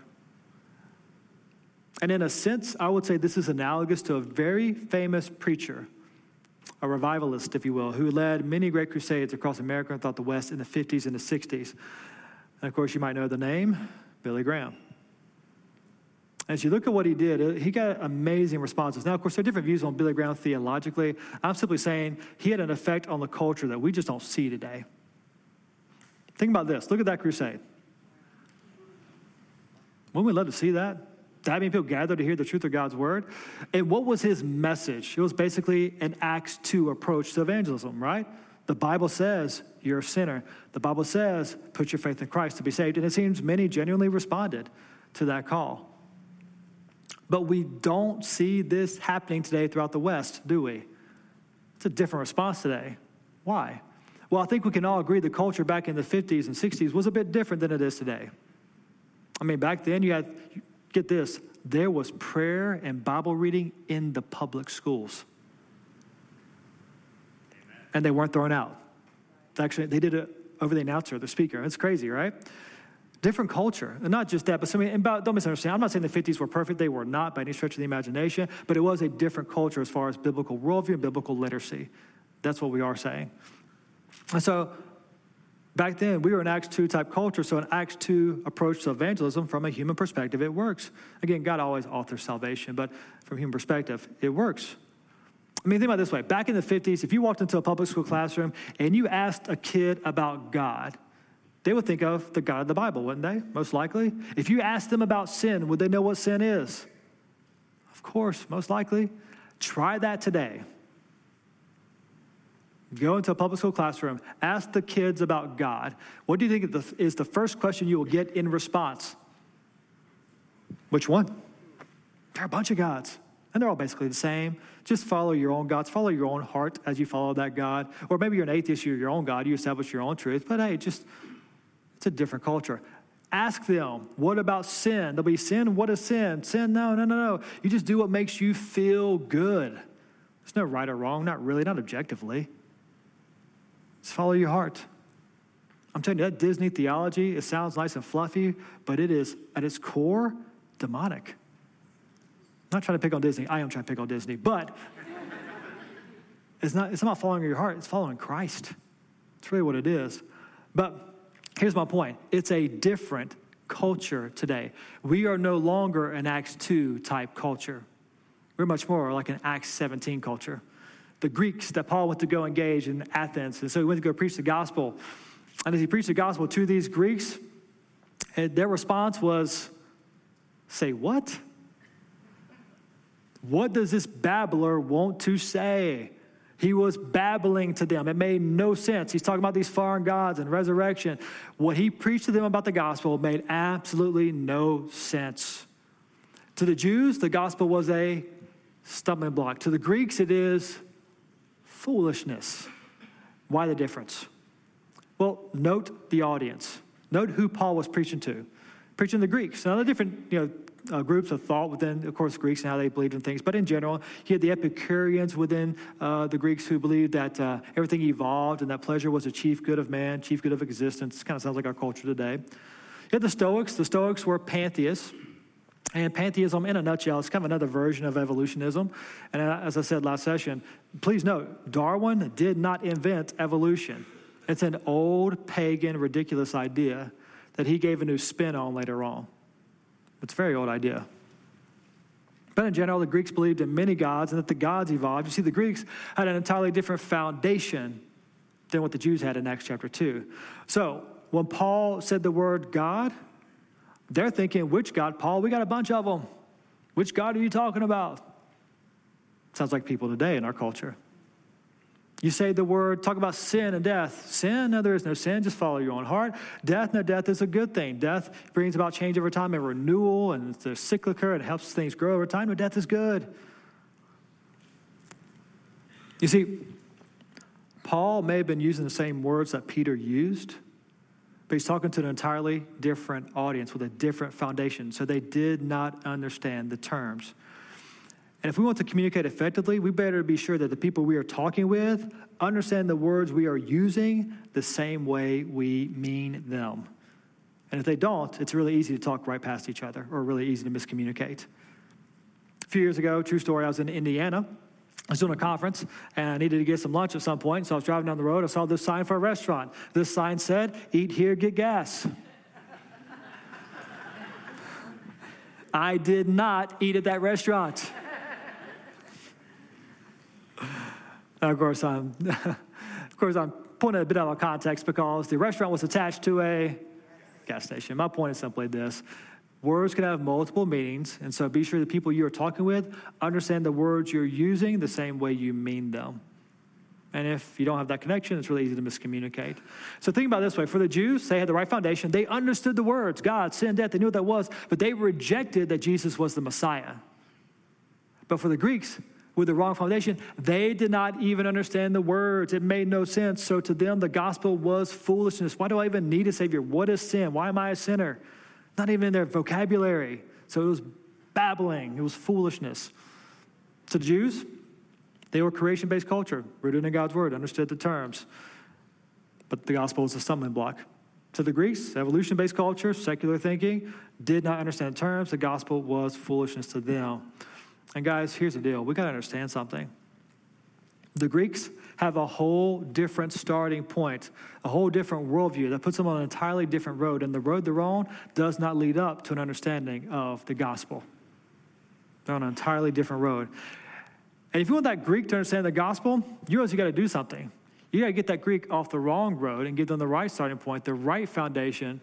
And in a sense, I would say this is analogous to a very famous preacher, a revivalist, if you will, who led many great crusades across America and throughout the West in the fifties and the sixties. And of course, you might know the name, Billy Graham. As you look at what he did, he got amazing responses. Now, of course, there are different views on Billy Graham theologically. I'm simply saying he had an effect on the culture that we just don't see today. Think about this. Look at that crusade. Wouldn't we love to see that? That many people gathered to hear the truth of God's word. And what was his message? It was basically an Acts two approach to evangelism, right? The Bible says you're a sinner. The Bible says put your faith in Christ to be saved. And it seems many genuinely responded to that call. But we don't see this happening today throughout the West, do we? It's a different response today. Why? Well, I think we can all agree the culture back in the fifties and sixties was a bit different than it is today. I mean, back then you had, get this, there was prayer and Bible reading in the public schools. And they weren't thrown out. Actually, they did it over the announcer, the speaker. It's crazy, right? Different culture. And not just that, but something, and don't misunderstand. I'm not saying the fifties were perfect. They were not by any stretch of the imagination. But it was a different culture as far as biblical worldview and biblical literacy. That's what we are saying. And so back then, we were an Acts two type culture. So an Acts two approach to evangelism from a human perspective, it works. Again, God always authors salvation. But from a human perspective, it works. I mean, think about it this way. Back in the fifties, if you walked into a public school classroom and you asked a kid about God, they would think of the God of the Bible, wouldn't they? Most likely. If you asked them about sin, would they know what sin is? Of course, most likely. Try that today. Go into a public school classroom, ask the kids about God. What do you think is the first question you will get in response? Which one? There are a bunch of gods. And they're all basically the same. Just follow your own gods. Follow your own heart as you follow that God. Or maybe you're an atheist, you're your own God. You establish your own truth. But hey, just, it's a different culture. Ask them, what about sin? There'll be sin. What is sin? Sin, no, no, no, no. You just do what makes you feel good. There's no right or wrong. Not really, not objectively. Just follow your heart. I'm telling you, that Disney theology, it sounds nice and fluffy, but it is, at its core, demonic. I'm not trying to pick on Disney. I am trying to pick on Disney. But it's not, it's not following your heart. It's following Christ. It's really what it is. But here's my point. It's a different culture today. We are no longer an Acts two type culture. We're much more like an Acts seventeen culture. The Greeks that Paul went to go engage in Athens. And so he went to go preach the gospel. And as he preached the gospel to these Greeks, their response was, say what? What does this babbler want to say? He was babbling to them. It made no sense. He's talking about these foreign gods and resurrection. What he preached to them about the gospel made absolutely no sense. To the Jews, the gospel was a stumbling block. To the Greeks, it is foolishness. Why the difference? Well, note the audience. Note who Paul was preaching to. Preaching to the Greeks. Now, the different, you know, Uh, groups of thought within, of course, Greeks and how they believed in things. But in general, he had the Epicureans within uh, the Greeks who believed that uh, everything evolved and that pleasure was the chief good of man, chief good of existence. Kind of sounds like our culture today. You had the Stoics. The Stoics were pantheists. And pantheism, in a nutshell, is kind of another version of evolutionism. And as I said last session, please note, Darwin did not invent evolution. It's an old, pagan, ridiculous idea that he gave a new spin on later on. It's a very old idea. But in general, the Greeks believed in many gods and that the gods evolved. You see, the Greeks had an entirely different foundation than what the Jews had in Acts chapter two. So when Paul said the word God, they're thinking, which God, Paul? We got a bunch of them. Which God are you talking about? Sounds like people today in our culture. You say the word, talk about sin and death. Sin? No, there is no sin. Just follow your own heart. Death? No, death is a good thing. Death brings about change over time and renewal, and it's a cyclical. It helps things grow over time. No, death is good. You see, Paul may have been using the same words that Peter used, but he's talking to an entirely different audience with a different foundation, so they did not understand the terms. And if we want to communicate effectively, we better be sure that the people we are talking with understand the words we are using the same way we mean them. And if they don't, it's really easy to talk right past each other or really easy to miscommunicate. A few years ago, true story, I was in Indiana. I was doing a conference, and I needed to get some lunch at some point, so I was driving down the road. I saw this sign for a restaurant. This sign said, "Eat here, get gas." I did not eat at that restaurant. Of course, I'm, of course, I'm pulling it a bit out of context because the restaurant was attached to a gas station. My point is simply this. Words can have multiple meanings, and so be sure the people you are talking with understand the words you're using the same way you mean them. And if you don't have that connection, it's really easy to miscommunicate. So think about it this way. For the Jews, they had the right foundation. They understood the words, God, sin, death. They knew what that was, but they rejected that Jesus was the Messiah. But for the Greeks, with the wrong foundation, they did not even understand the words. It made no sense. So to them, the gospel was foolishness. Why do I even need a Savior? What is sin? Why am I a sinner? Not even in their vocabulary. So it was babbling. It was foolishness. To the Jews, they were creation-based culture, rooted in God's word, understood the terms. But the gospel was a stumbling block. To the Greeks, evolution-based culture, secular thinking, did not understand the terms. The gospel was foolishness to them. And guys, here's the deal. We got to understand something. The Greeks have a whole different starting point, a whole different worldview that puts them on an entirely different road. And the road they're on does not lead up to an understanding of the gospel. They're on an entirely different road. And if you want that Greek to understand the gospel, you realize you got to do something. You got to get that Greek off the wrong road and give them the right starting point, the right foundation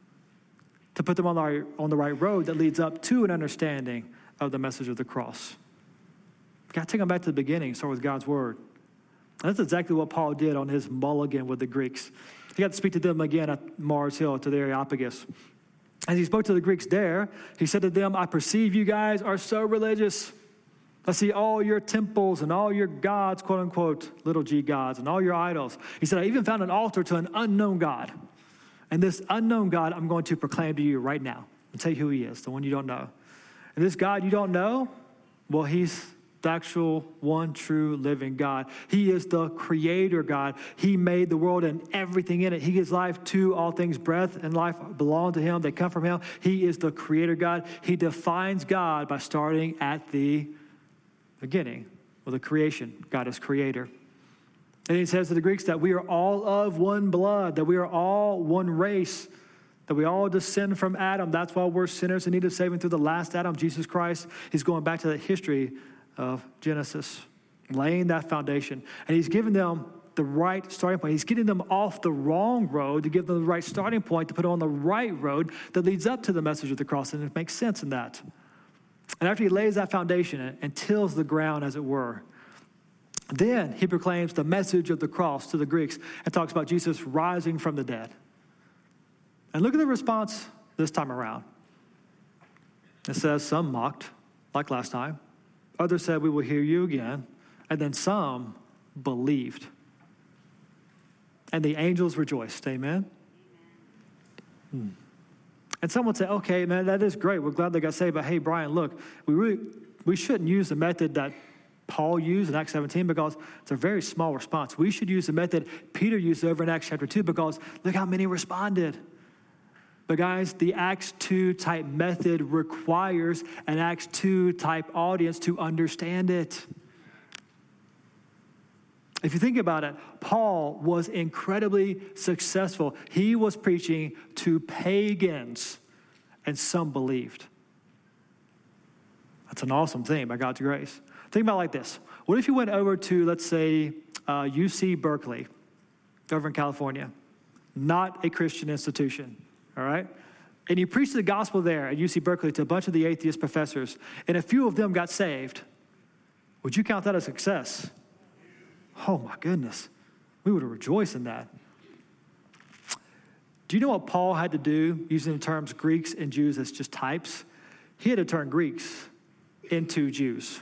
to put them on the right, on the right road that leads up to an understanding of the message of the cross. You got to take them back to the beginning, start with God's word. And that's exactly what Paul did on his mulligan with the Greeks. He got to speak to them again at Mars Hill, to the Areopagus. As he spoke to the Greeks there, he said to them, I perceive you guys are so religious. I see all your temples and all your gods, quote unquote, little g gods, and all your idols. He said, I even found an altar to an unknown God. And this unknown God I'm going to proclaim to you right now and tell you who he is, the one you don't know. And this God you don't know, well, he's the actual one true living God. He is the creator God. He made the world and everything in it. He gives life to all things. Breath and life belong to him. They come from him. He is the creator God. He defines God by starting at the beginning with the creation. God is creator. And he says to the Greeks that we are all of one blood, that we are all one race, that we all descend from Adam. That's why we're sinners in need of saving through the last Adam, Jesus Christ. He's going back to the history of Genesis, laying that foundation. And he's giving them the right starting point. He's getting them off the wrong road to give them the right starting point to put on the right road that leads up to the message of the cross. And it makes sense in that. And after he lays that foundation and tills the ground, as it were, then he proclaims the message of the cross to the Greeks and talks about Jesus rising from the dead. And look at the response this time around. It says, some mocked, like last time. Others said, we will hear you again. And then some believed. And the angels rejoiced. Amen? Hmm. And some would say, okay, man, that is great. We're glad they got saved. But hey, Brian, look, we really we shouldn't use the method that Paul used in Acts seventeen because it's a very small response. We should use the method Peter used over in Acts chapter two because look how many responded. But guys, the Acts two type method requires an Acts two type audience to understand it. If you think about it, Paul was incredibly successful. He was preaching to pagans, and some believed. That's an awesome thing by God's grace. Think about it like this. What if you went over to, let's say, uh, U C Berkeley, over in California, not a Christian institution, all right? And you preached the gospel there at U C Berkeley to a bunch of the atheist professors, and a few of them got saved. Would you count that as success? Oh, my goodness. We would rejoice in that. Do you know what Paul had to do using the terms Greeks and Jews as just types? He had to turn Greeks into Jews.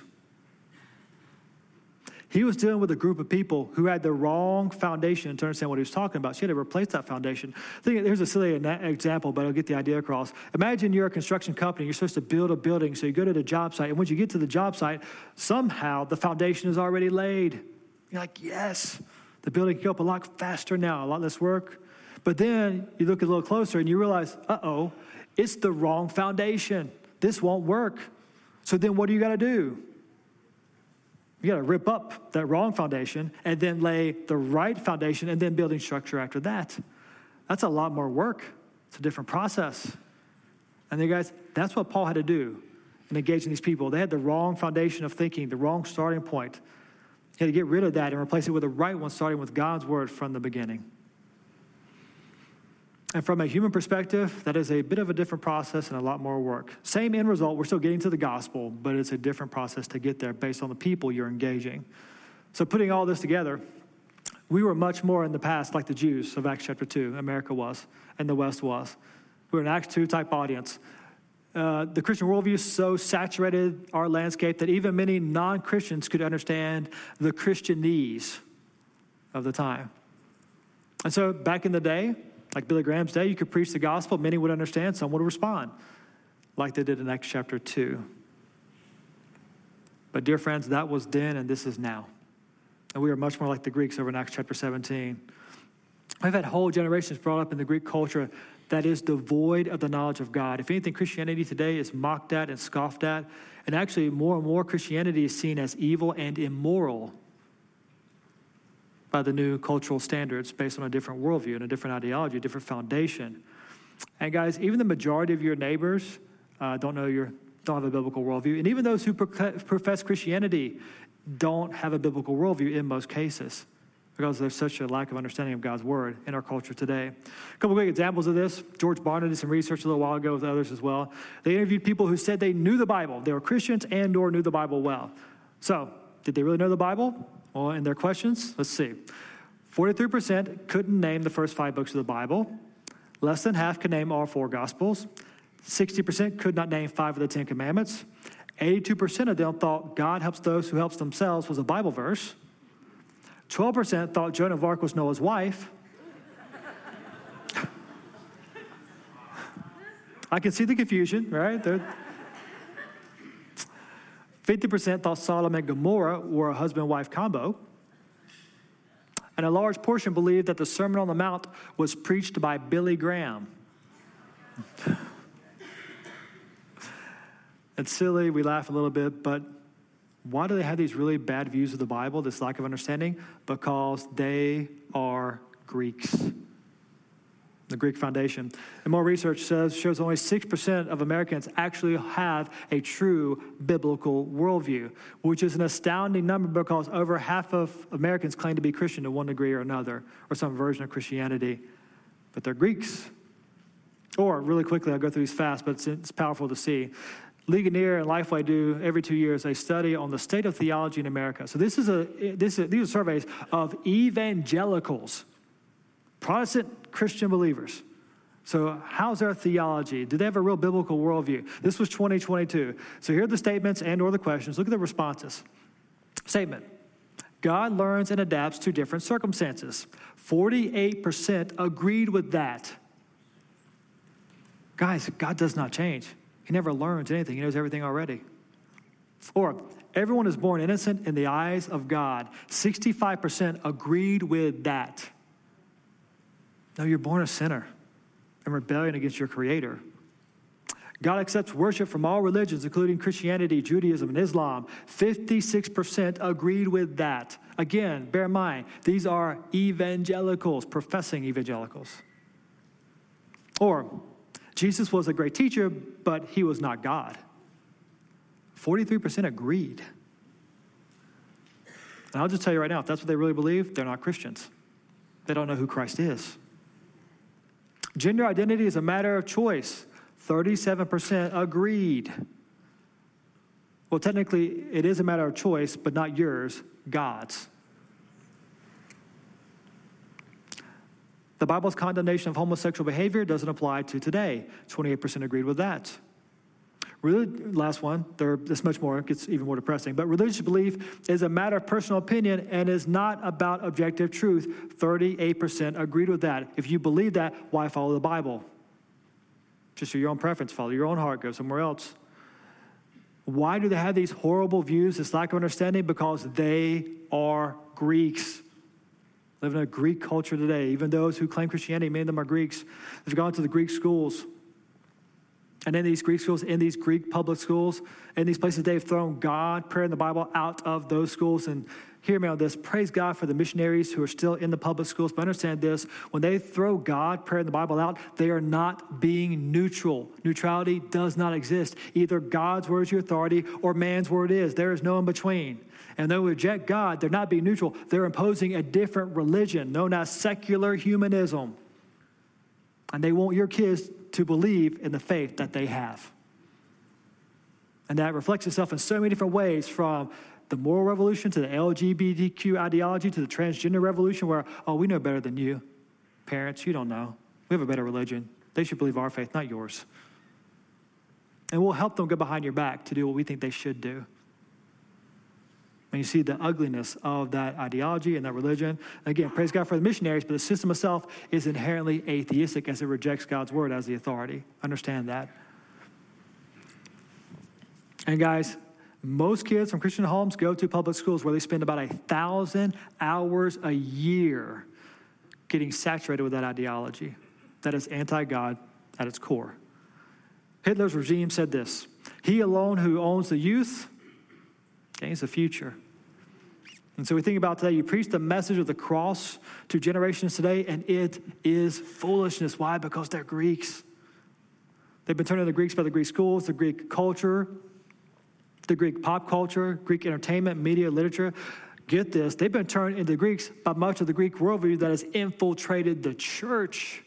He was dealing with a group of people who had the wrong foundation to understand what he was talking about. So he had to replace that foundation. I think here's a silly example, but I'll get the idea across. Imagine you're a construction company. You're supposed to build a building. So you go to the job site. And once you get to the job site, somehow the foundation is already laid. You're like, yes, the building can go up a lot faster now, a lot less work. But then you look a little closer and you realize, uh-oh, it's the wrong foundation. This won't work. So then what do you got to do? You got to rip up that wrong foundation and then lay the right foundation and then building structure after that. That's a lot more work. It's a different process. And then guys, that's what Paul had to do in engaging these people. They had the wrong foundation of thinking, the wrong starting point. He had to get rid of that and replace it with the right one, starting with God's word from the beginning. And from a human perspective, that is a bit of a different process and a lot more work. Same end result, we're still getting to the gospel, but it's a different process to get there based on the people you're engaging. So putting all this together, we were much more in the past like the Jews of Acts chapter two, America was, and the West was. We were an Acts two type audience. Uh, the Christian worldview so saturated our landscape that even many non-Christians could understand the Christianese of the time. And so back in the day, like Billy Graham's day, you could preach the gospel, many would understand, some would respond, like they did in Acts chapter two. But dear friends, that was then and this is now. And we are much more like the Greeks over in Acts chapter seventeen. We've had whole generations brought up in the Greek culture that is devoid of the knowledge of God. If anything, Christianity today is mocked at and scoffed at. And actually, more and more Christianity is seen as evil and immoral by the new cultural standards based on a different worldview and a different ideology, a different foundation. And guys, even the majority of your neighbors uh, don't know your don't have a biblical worldview. And even those who profess Christianity don't have a biblical worldview in most cases because there's such a lack of understanding of God's word in our culture today. A couple quick examples of this. George Barna did some research a little while ago with others as well. They interviewed people who said they knew the Bible. They were Christians and or knew the Bible well. So, did they really know the Bible? Well, in their questions, let's see. forty-three percent couldn't name the first five books of the Bible. Less than half could name all four Gospels. sixty percent could not name five of the Ten Commandments. eighty-two percent of them thought God helps those who helps themselves was a Bible verse. twelve percent thought Joan of Arc was Noah's wife. I can see the confusion, right? They're... fifty percent thought Sodom and Gomorrah were a husband-wife combo. And a large portion believed that the Sermon on the Mount was preached by Billy Graham. It's silly, we laugh a little bit, but why do they have these really bad views of the Bible, this lack of understanding? Because they are Greeks. The Greek foundation. And more research says shows only six percent of Americans actually have a true biblical worldview, which is an astounding number because over half of Americans claim to be Christian to one degree or another, or some version of Christianity. But they're Greeks. Or, really quickly, I'll go through these fast, but it's, it's powerful to see. Ligonier and Lifeway do every two years a study on the state of theology in America. So this is a this is, these are surveys of evangelicals, Protestant Christian believers. So how's their theology? Do they have a real biblical worldview? This was twenty twenty-two. So here are the statements and or the questions. Look at the responses. Statement: God learns and adapts to different circumstances. forty-eight percent agreed with that. Guys, God does not change. He never learns anything. He knows everything already. Or, everyone is born innocent in the eyes of God. sixty-five percent agreed with that. No, you're born a sinner in rebellion against your Creator. God accepts worship from all religions, including Christianity, Judaism, and Islam. fifty-six percent agreed with that. Again, bear in mind, these are evangelicals, professing evangelicals. Or, Jesus was a great teacher, but he was not God. forty-three percent agreed. And I'll just tell you right now, if that's what they really believe, they're not Christians. They don't know who Christ is. Gender identity is a matter of choice. thirty-seven percent agreed. Well, technically, it is a matter of choice, but not yours, God's. The Bible's condemnation of homosexual behavior doesn't apply to today. twenty-eight percent agreed with that. Really, last one, there, this much more, it gets even more depressing. But religious belief is a matter of personal opinion and is not about objective truth. thirty-eight percent agreed with that. If you believe that, why follow the Bible? Just your own preference, follow your own heart, go somewhere else. Why do they have these horrible views, this lack of understanding? Because they are Greeks. Live in a Greek culture today. Even those who claim Christianity, many of them are Greeks. They've gone to the Greek schools. And in these Greek schools, in these Greek public schools, in these places, they've thrown God, prayer, and the Bible out of those schools. And hear me on this. Praise God for the missionaries who are still in the public schools. But understand this. When they throw God, prayer, and the Bible out, they are not being neutral. Neutrality does not exist. Either God's word is your authority or man's word is. There is no in between. And they reject God. They're not being neutral. They're imposing a different religion known as secular humanism. And they want your kids to believe in the faith that they have. And that reflects itself in so many different ways, from the moral revolution to the L G B T Q ideology to the transgender revolution, where, oh, we know better than you. Parents, you don't know. We have a better religion. They should believe our faith, not yours. And we'll help them go behind your back to do what we think they should do. And you see the ugliness of that ideology and that religion. Again, praise God for the missionaries, but the system itself is inherently atheistic as it rejects God's word as the authority. Understand that. And guys, most kids from Christian homes go to public schools where they spend about a thousand hours a year getting saturated with that ideology that is anti-God at its core. Hitler's regime said this: he alone who owns the youth gains the future. And so we think about today, you preach the message of the cross to generations today, and it is foolishness. Why? Because they're Greeks. They've been turned into Greeks by the Greek schools, the Greek culture, the Greek pop culture, Greek entertainment, media, literature. Get this, they've been turned into Greeks by much of the Greek worldview that has infiltrated the church.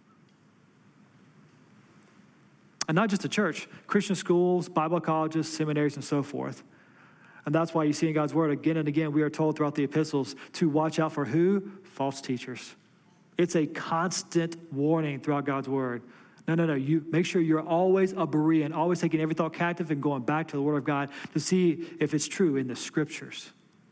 And not just the church, Christian schools, Bible colleges, seminaries, and so forth. And that's why you see in God's word again and again, we are told throughout the epistles to watch out for who? False teachers. It's a constant warning throughout God's word. No, no, no. You make sure you're always a Berean, always taking every thought captive and going back to the word of God to see if it's true in the scriptures.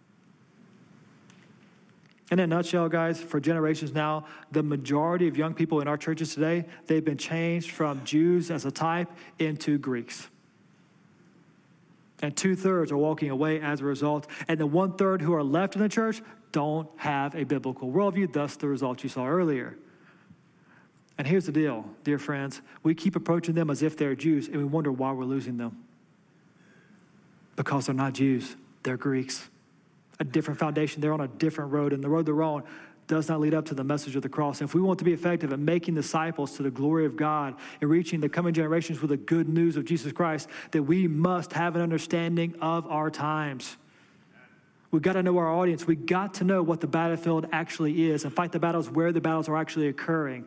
In a nutshell, guys, for generations now, the majority of young people in our churches today, they've been changed from Jews as a type into Greeks. And two-thirds are walking away as a result. And the one-third who are left in the church don't have a biblical worldview, thus the result you saw earlier. And here's the deal, dear friends. We keep approaching them as if they're Jews, and we wonder why we're losing them. Because they're not Jews. They're Greeks. A different foundation. They're on a different road, and the road they're on does not lead up to the message of the cross. And if we want to be effective in making disciples to the glory of God and reaching the coming generations with the good news of Jesus Christ, that we must have an understanding of our times. We've got to know our audience. We've got to know what the battlefield actually is and fight the battles where the battles are actually occurring.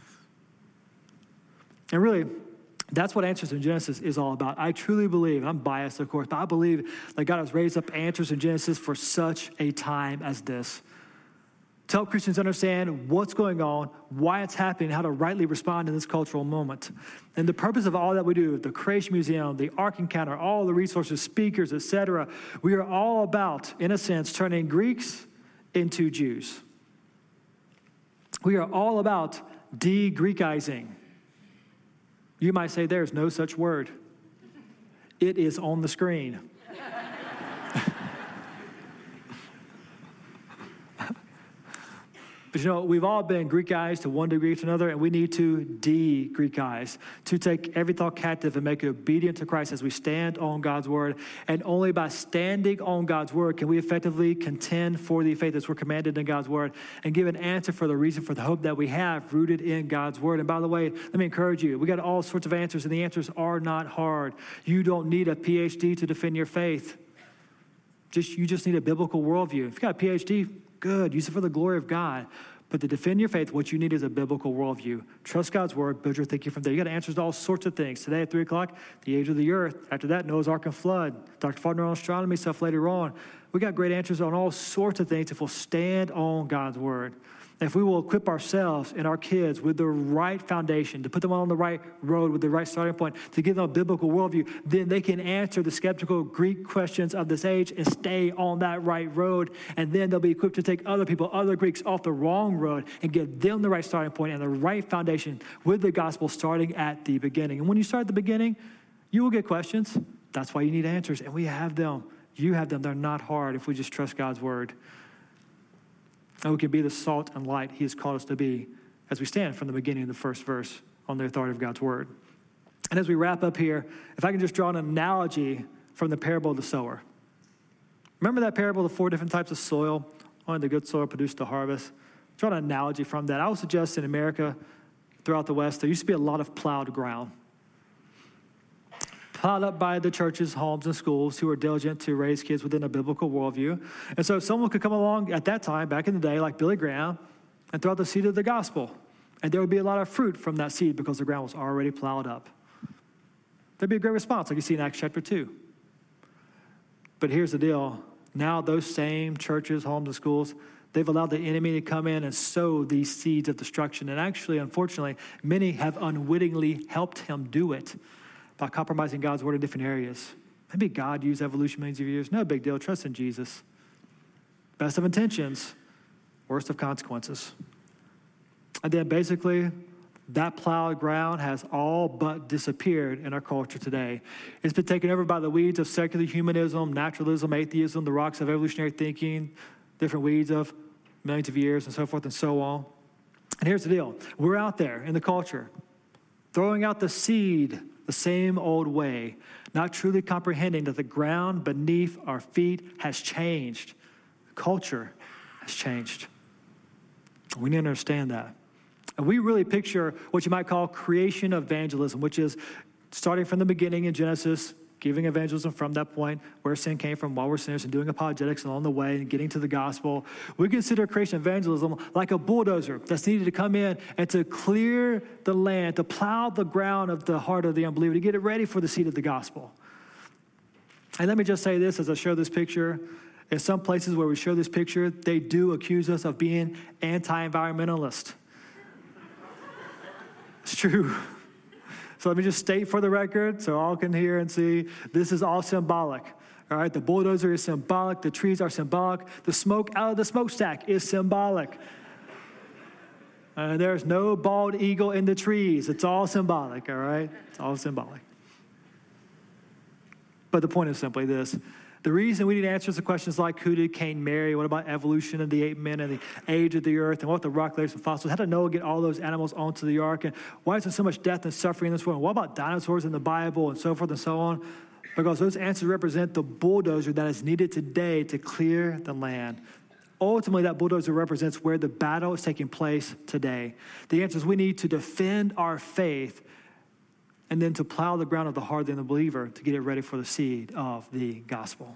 And really, that's what Answers in Genesis is all about. I truly believe, I'm biased of course, but I believe that God has raised up Answers in Genesis for such a time as this. To help Christians understand what's going on, why it's happening, how to rightly respond in this cultural moment. And the purpose of all that we do, the Creation Museum, the Ark Encounter, all the resources, speakers, et cetera, we are all about, in a sense, turning Greeks into Jews. We are all about de-Greekizing. You might say there's no such word. It is on the screen. But you know, we've all been Greekized to one degree to another, and we need to de-Greekize, to take every thought captive and make it obedient to Christ as we stand on God's word. And only by standing on God's word can we effectively contend for the faith as we're commanded in God's word and give an answer for the reason for the hope that we have rooted in God's word. And by the way, let me encourage you, we got all sorts of answers, and the answers are not hard. You don't need a P H D to defend your faith. Just You just need a biblical worldview. If you got a P H D, good. Use it for the glory of God. But to defend your faith, what you need is a biblical worldview. Trust God's word, build your thinking from there. You got answers to all sorts of things. Today at three o'clock, the age of the earth. After that, Noah's Ark and flood. Doctor Fardner on astronomy stuff later on. We got great answers on all sorts of things if we'll stand on God's word. If we will equip ourselves and our kids with the right foundation, to put them on the right road with the right starting point, to give them a biblical worldview, then they can answer the skeptical Greek questions of this age and stay on that right road. And then they'll be equipped to take other people, other Greeks, off the wrong road and give them the right starting point and the right foundation with the gospel starting at the beginning. And when you start at the beginning, you will get questions. That's why you need answers, and we have them. You have them. They're not hard if we just trust God's word. And we can be the salt and light he has called us to be as we stand from the beginning of the first verse on the authority of God's word. And as we wrap up here, if I can just draw an analogy from the parable of the sower. Remember that parable of the four different types of soil? Only the good soil produced the harvest. Draw an analogy from that. I would suggest in America, throughout the West, there used to be a lot of plowed ground. Plowed up by the churches, homes, and schools who are diligent to raise kids within a biblical worldview. And so someone could come along at that time, back in the day, like Billy Graham, and throw out the seed of the gospel. And there would be a lot of fruit from that seed because the ground was already plowed up. There'd be a great response, like you see in Acts chapter two. But here's the deal. Now those same churches, homes, and schools, they've allowed the enemy to come in and sow these seeds of destruction. And actually, unfortunately, many have unwittingly helped him do it by compromising God's word in different areas. Maybe God used evolution millions of years. No big deal. Trust in Jesus. Best of intentions, worst of consequences. And then basically, that plowed ground has all but disappeared in our culture today. It's been taken over by the weeds of secular humanism, naturalism, atheism, the rocks of evolutionary thinking, different weeds of millions of years and so forth and so on. And here's the deal. We're out there in the culture, throwing out the seed the same old way, not truly comprehending that the ground beneath our feet has changed. Culture has changed. We need to understand that. And we really picture what you might call creation evangelism, which is starting from the beginning in Genesis, giving evangelism from that point where sin came from while we're sinners and doing apologetics along the way and getting to the gospel. We consider creation evangelism like a bulldozer that's needed to come in and to clear the land, to plow the ground of the heart of the unbeliever, to get it ready for the seed of the gospel. And let me just say this as I show this picture. In some places where we show this picture, they do accuse us of being anti-environmentalist. It's true. So let me just state for the record so all can hear and see, this is all symbolic. All right, the bulldozer is symbolic. The trees are symbolic. The smoke out of the smokestack is symbolic. Uh, there's no bald eagle in the trees. It's all symbolic, all right? It's all symbolic. But the point is simply this. The reason we need answers to questions like, who did Cain marry? What about evolution and the eight men and the age of the earth? And what the rock layers and fossils? How did Noah get all those animals onto the ark? And why is there so much death and suffering in this world? What about dinosaurs in the Bible and so forth and so on? Because those answers represent the bulldozer that is needed today to clear the land. Ultimately, that bulldozer represents where the battle is taking place today. The answer is we need to defend our faith and then to plow the ground of the heart of the believer to get it ready for the seed of the gospel.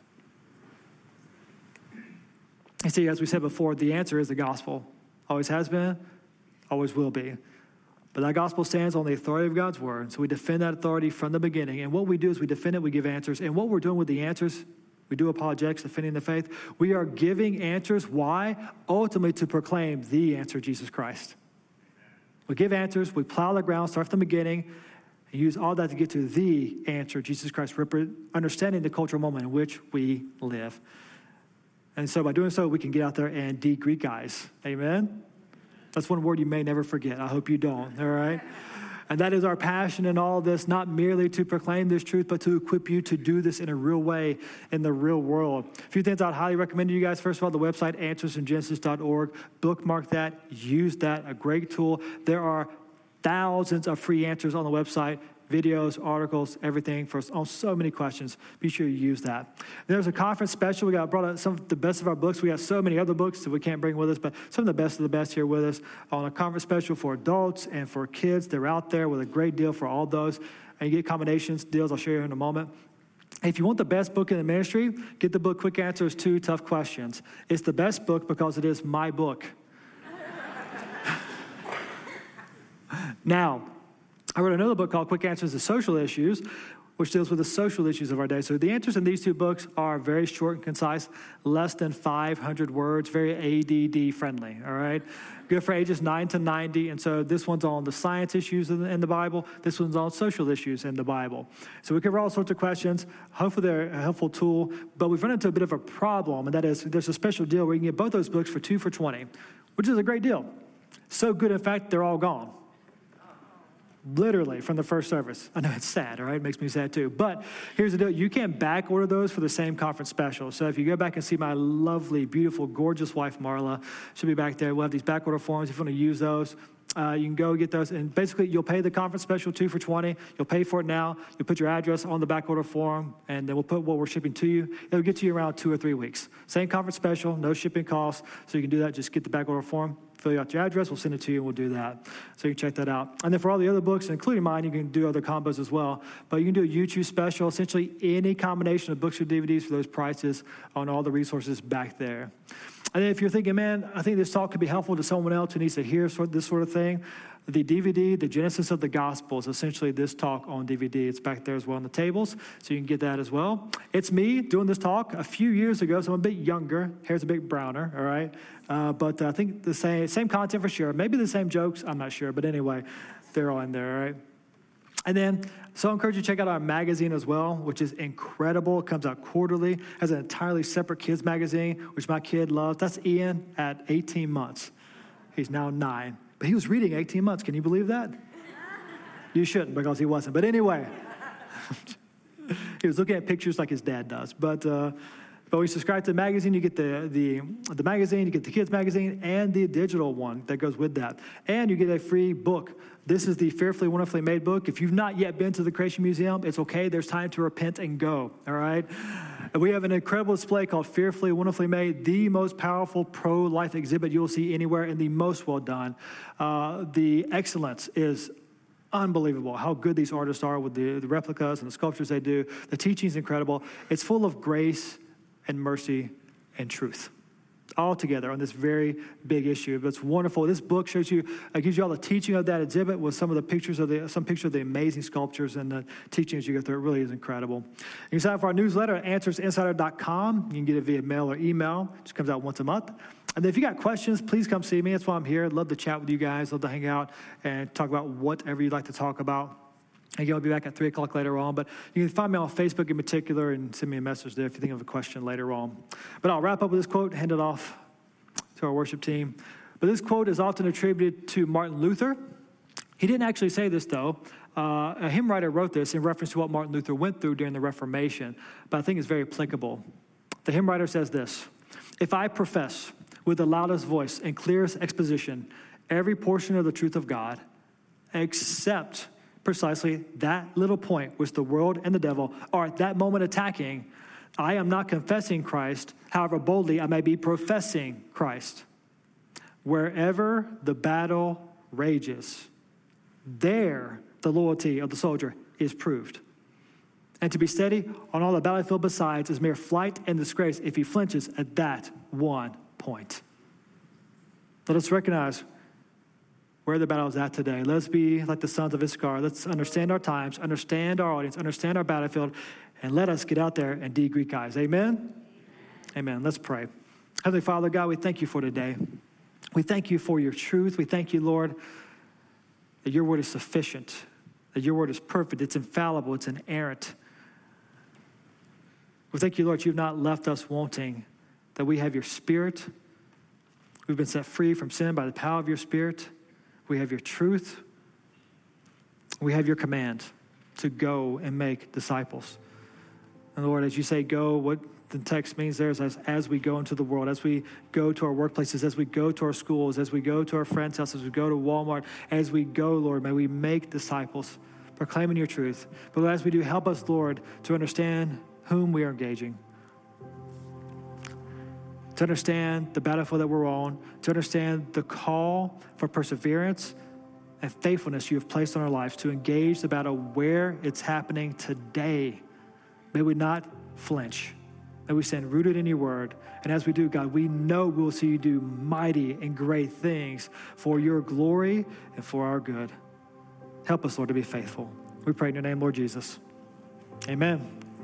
You see, as we said before, the answer is the gospel. Always has been, always will be. But that gospel stands on the authority of God's word. So we defend that authority from the beginning. And what we do is we defend it, we give answers. And what we're doing with the answers, we do apologetics, defending the faith. We are giving answers. Why? Ultimately to proclaim the answer, Jesus Christ. We give answers, we plow the ground, start from the beginning, and use all that to get to the answer, Jesus Christ, understanding the cultural moment in which we live. And so by doing so, we can get out there and de-Greekize. Amen? That's one word you may never forget. I hope you don't, all right? And that is our passion in all of this, not merely to proclaim this truth, but to equip you to do this in a real way in the real world. A few things I'd highly recommend to you guys. First of all, the website, answers in genesis dot org. Bookmark that. Use that. A great tool. There are thousands of free answers on the website, videos, articles, everything for on so many questions. Be sure you use that. There's a conference special. We got brought out some of the best of our books. We got so many other books that we can't bring with us, but some of the best of the best here with us on a conference special for adults and for kids. They're out there with a great deal for all those. And you get combinations, deals I'll show you in a moment. If you want the best book in the ministry, get the book Quick Answers to Tough Questions. It's the best book because it is my book. Now, I wrote another book called Quick Answers to Social Issues, which deals with the social issues of our day. So the answers in these two books are very short and concise, less than five hundred words, very A D D friendly, all right? Good for ages nine to ninety. And so this one's on the science issues in the, in the Bible. This one's on social issues in the Bible. So we cover all sorts of questions. Hopefully they're a helpful tool. But we've run into a bit of a problem, and that is there's a special deal where you can get both those books for two for twenty, which is a great deal. So good, in fact, they're all gone. Literally from the first service. I know it's sad, all right? It makes me sad too. But here's the deal. You can back order those for the same conference special. So if you go back and see my lovely, beautiful, gorgeous wife, Marla, she'll be back there. We'll have these back order forms. If you want to use those, uh, you can go get those. And basically, you'll pay the conference special two for twenty. You'll pay for it now. You'll put your address on the back order form, and then we'll put what we're shipping to you. It'll get to you around two or three weeks. Same conference special, no shipping costs. So you can do that. Just get the back order form. Fill out your address, we'll send it to you, and we'll do that. So you can check that out. And then for all the other books, including mine, you can do other combos as well. But you can do a YouTube special, essentially any combination of books or D V Ds for those prices on all the resources back there. And then if you're thinking, man, I think this talk could be helpful to someone else who needs to hear this sort of thing, the D V D, The Genesis of the Gospel, is essentially this talk on D V D. It's back there as well on the tables, so you can get that as well. It's me doing this talk a few years ago, so I'm a bit younger. Hair's a bit browner, all right? Uh, but I think the same same content for sure. Maybe the same jokes, I'm not sure. But anyway, they're all in there, all right? And then, so I encourage you to check out our magazine as well, which is incredible. It comes out quarterly, has an entirely separate kids magazine, which my kid loves. That's Ian at eighteen months. He's now nine. But he was reading eighteen months. Can you believe that? You shouldn't, because he wasn't. But anyway, he was looking at pictures like his dad does. But uh, but when you subscribe to the magazine, you get the, the, the magazine, you get the kids magazine, and the digital one that goes with that. And you get a free book. This is the Fearfully, Wonderfully Made book. If you've not yet been to the Creation Museum, it's okay. There's time to repent and go, all right? And we have an incredible display called Fearfully, Wonderfully Made, the most powerful pro-life exhibit you'll see anywhere and the most well done. Uh, the excellence is unbelievable, how good these artists are with the, the replicas and the sculptures they do. The teaching is incredible. It's full of grace and mercy and truth, all together on this very big issue. But it's wonderful. This book shows you, uh, gives you all the teaching of that exhibit with some of the pictures of the, some pictures of the amazing sculptures and the teachings you go through. It really is incredible. You can sign up for our newsletter at answers insider dot com. You can get it via mail or email. It just comes out once a month. And then if you got questions, please come see me. That's why I'm here. I'd love to chat with you guys. Love to hang out and talk about whatever you'd like to talk about. Again, I'll be back at three o'clock later on. But you can find me on Facebook in particular and send me a message there if you think of a question later on. But I'll wrap up with this quote, hand it off to our worship team. But this quote is often attributed to Martin Luther. He didn't actually say this, though. Uh, a hymn writer wrote this in reference to what Martin Luther went through during the Reformation. But I think it's very applicable. The hymn writer says this: "If I profess with the loudest voice and clearest exposition every portion of the truth of God, except precisely that little point which the world and the devil are at that moment attacking, I am not confessing Christ, however boldly I may be professing Christ. Wherever the battle rages, there the loyalty of the soldier is proved. And to be steady on all the battlefield besides is mere flight and disgrace if he flinches at that one point." Let us recognize where the battle is at today. Let's be like the sons of Issachar. Let's understand our times, understand our audience, understand our battlefield, and let us get out there and be Greek guys. Amen? Amen. Let's pray. Heavenly Father, God, we thank you for today. We thank you for your truth. We thank you, Lord, that your word is sufficient, that your word is perfect, it's infallible, it's inerrant. We thank you, Lord, you've not left us wanting, that we have your Spirit. We've been set free from sin by the power of your Spirit. We have your truth. We have your command to go and make disciples. And Lord, as you say go, what the text means there is as, as we go into the world, as we go to our workplaces, as we go to our schools, as we go to our friends' houses, as we go to Walmart, as we go, Lord, may we make disciples, proclaiming your truth. But as we do, help us, Lord, to understand whom we are engaging, to understand the battlefield that we're on, to understand the call for perseverance and faithfulness you have placed on our lives, to engage the battle where it's happening today. May we not flinch. May we stand rooted in your word. And as we do, God, we know we'll see you do mighty and great things for your glory and for our good. Help us, Lord, to be faithful. We pray in your name, Lord Jesus. Amen.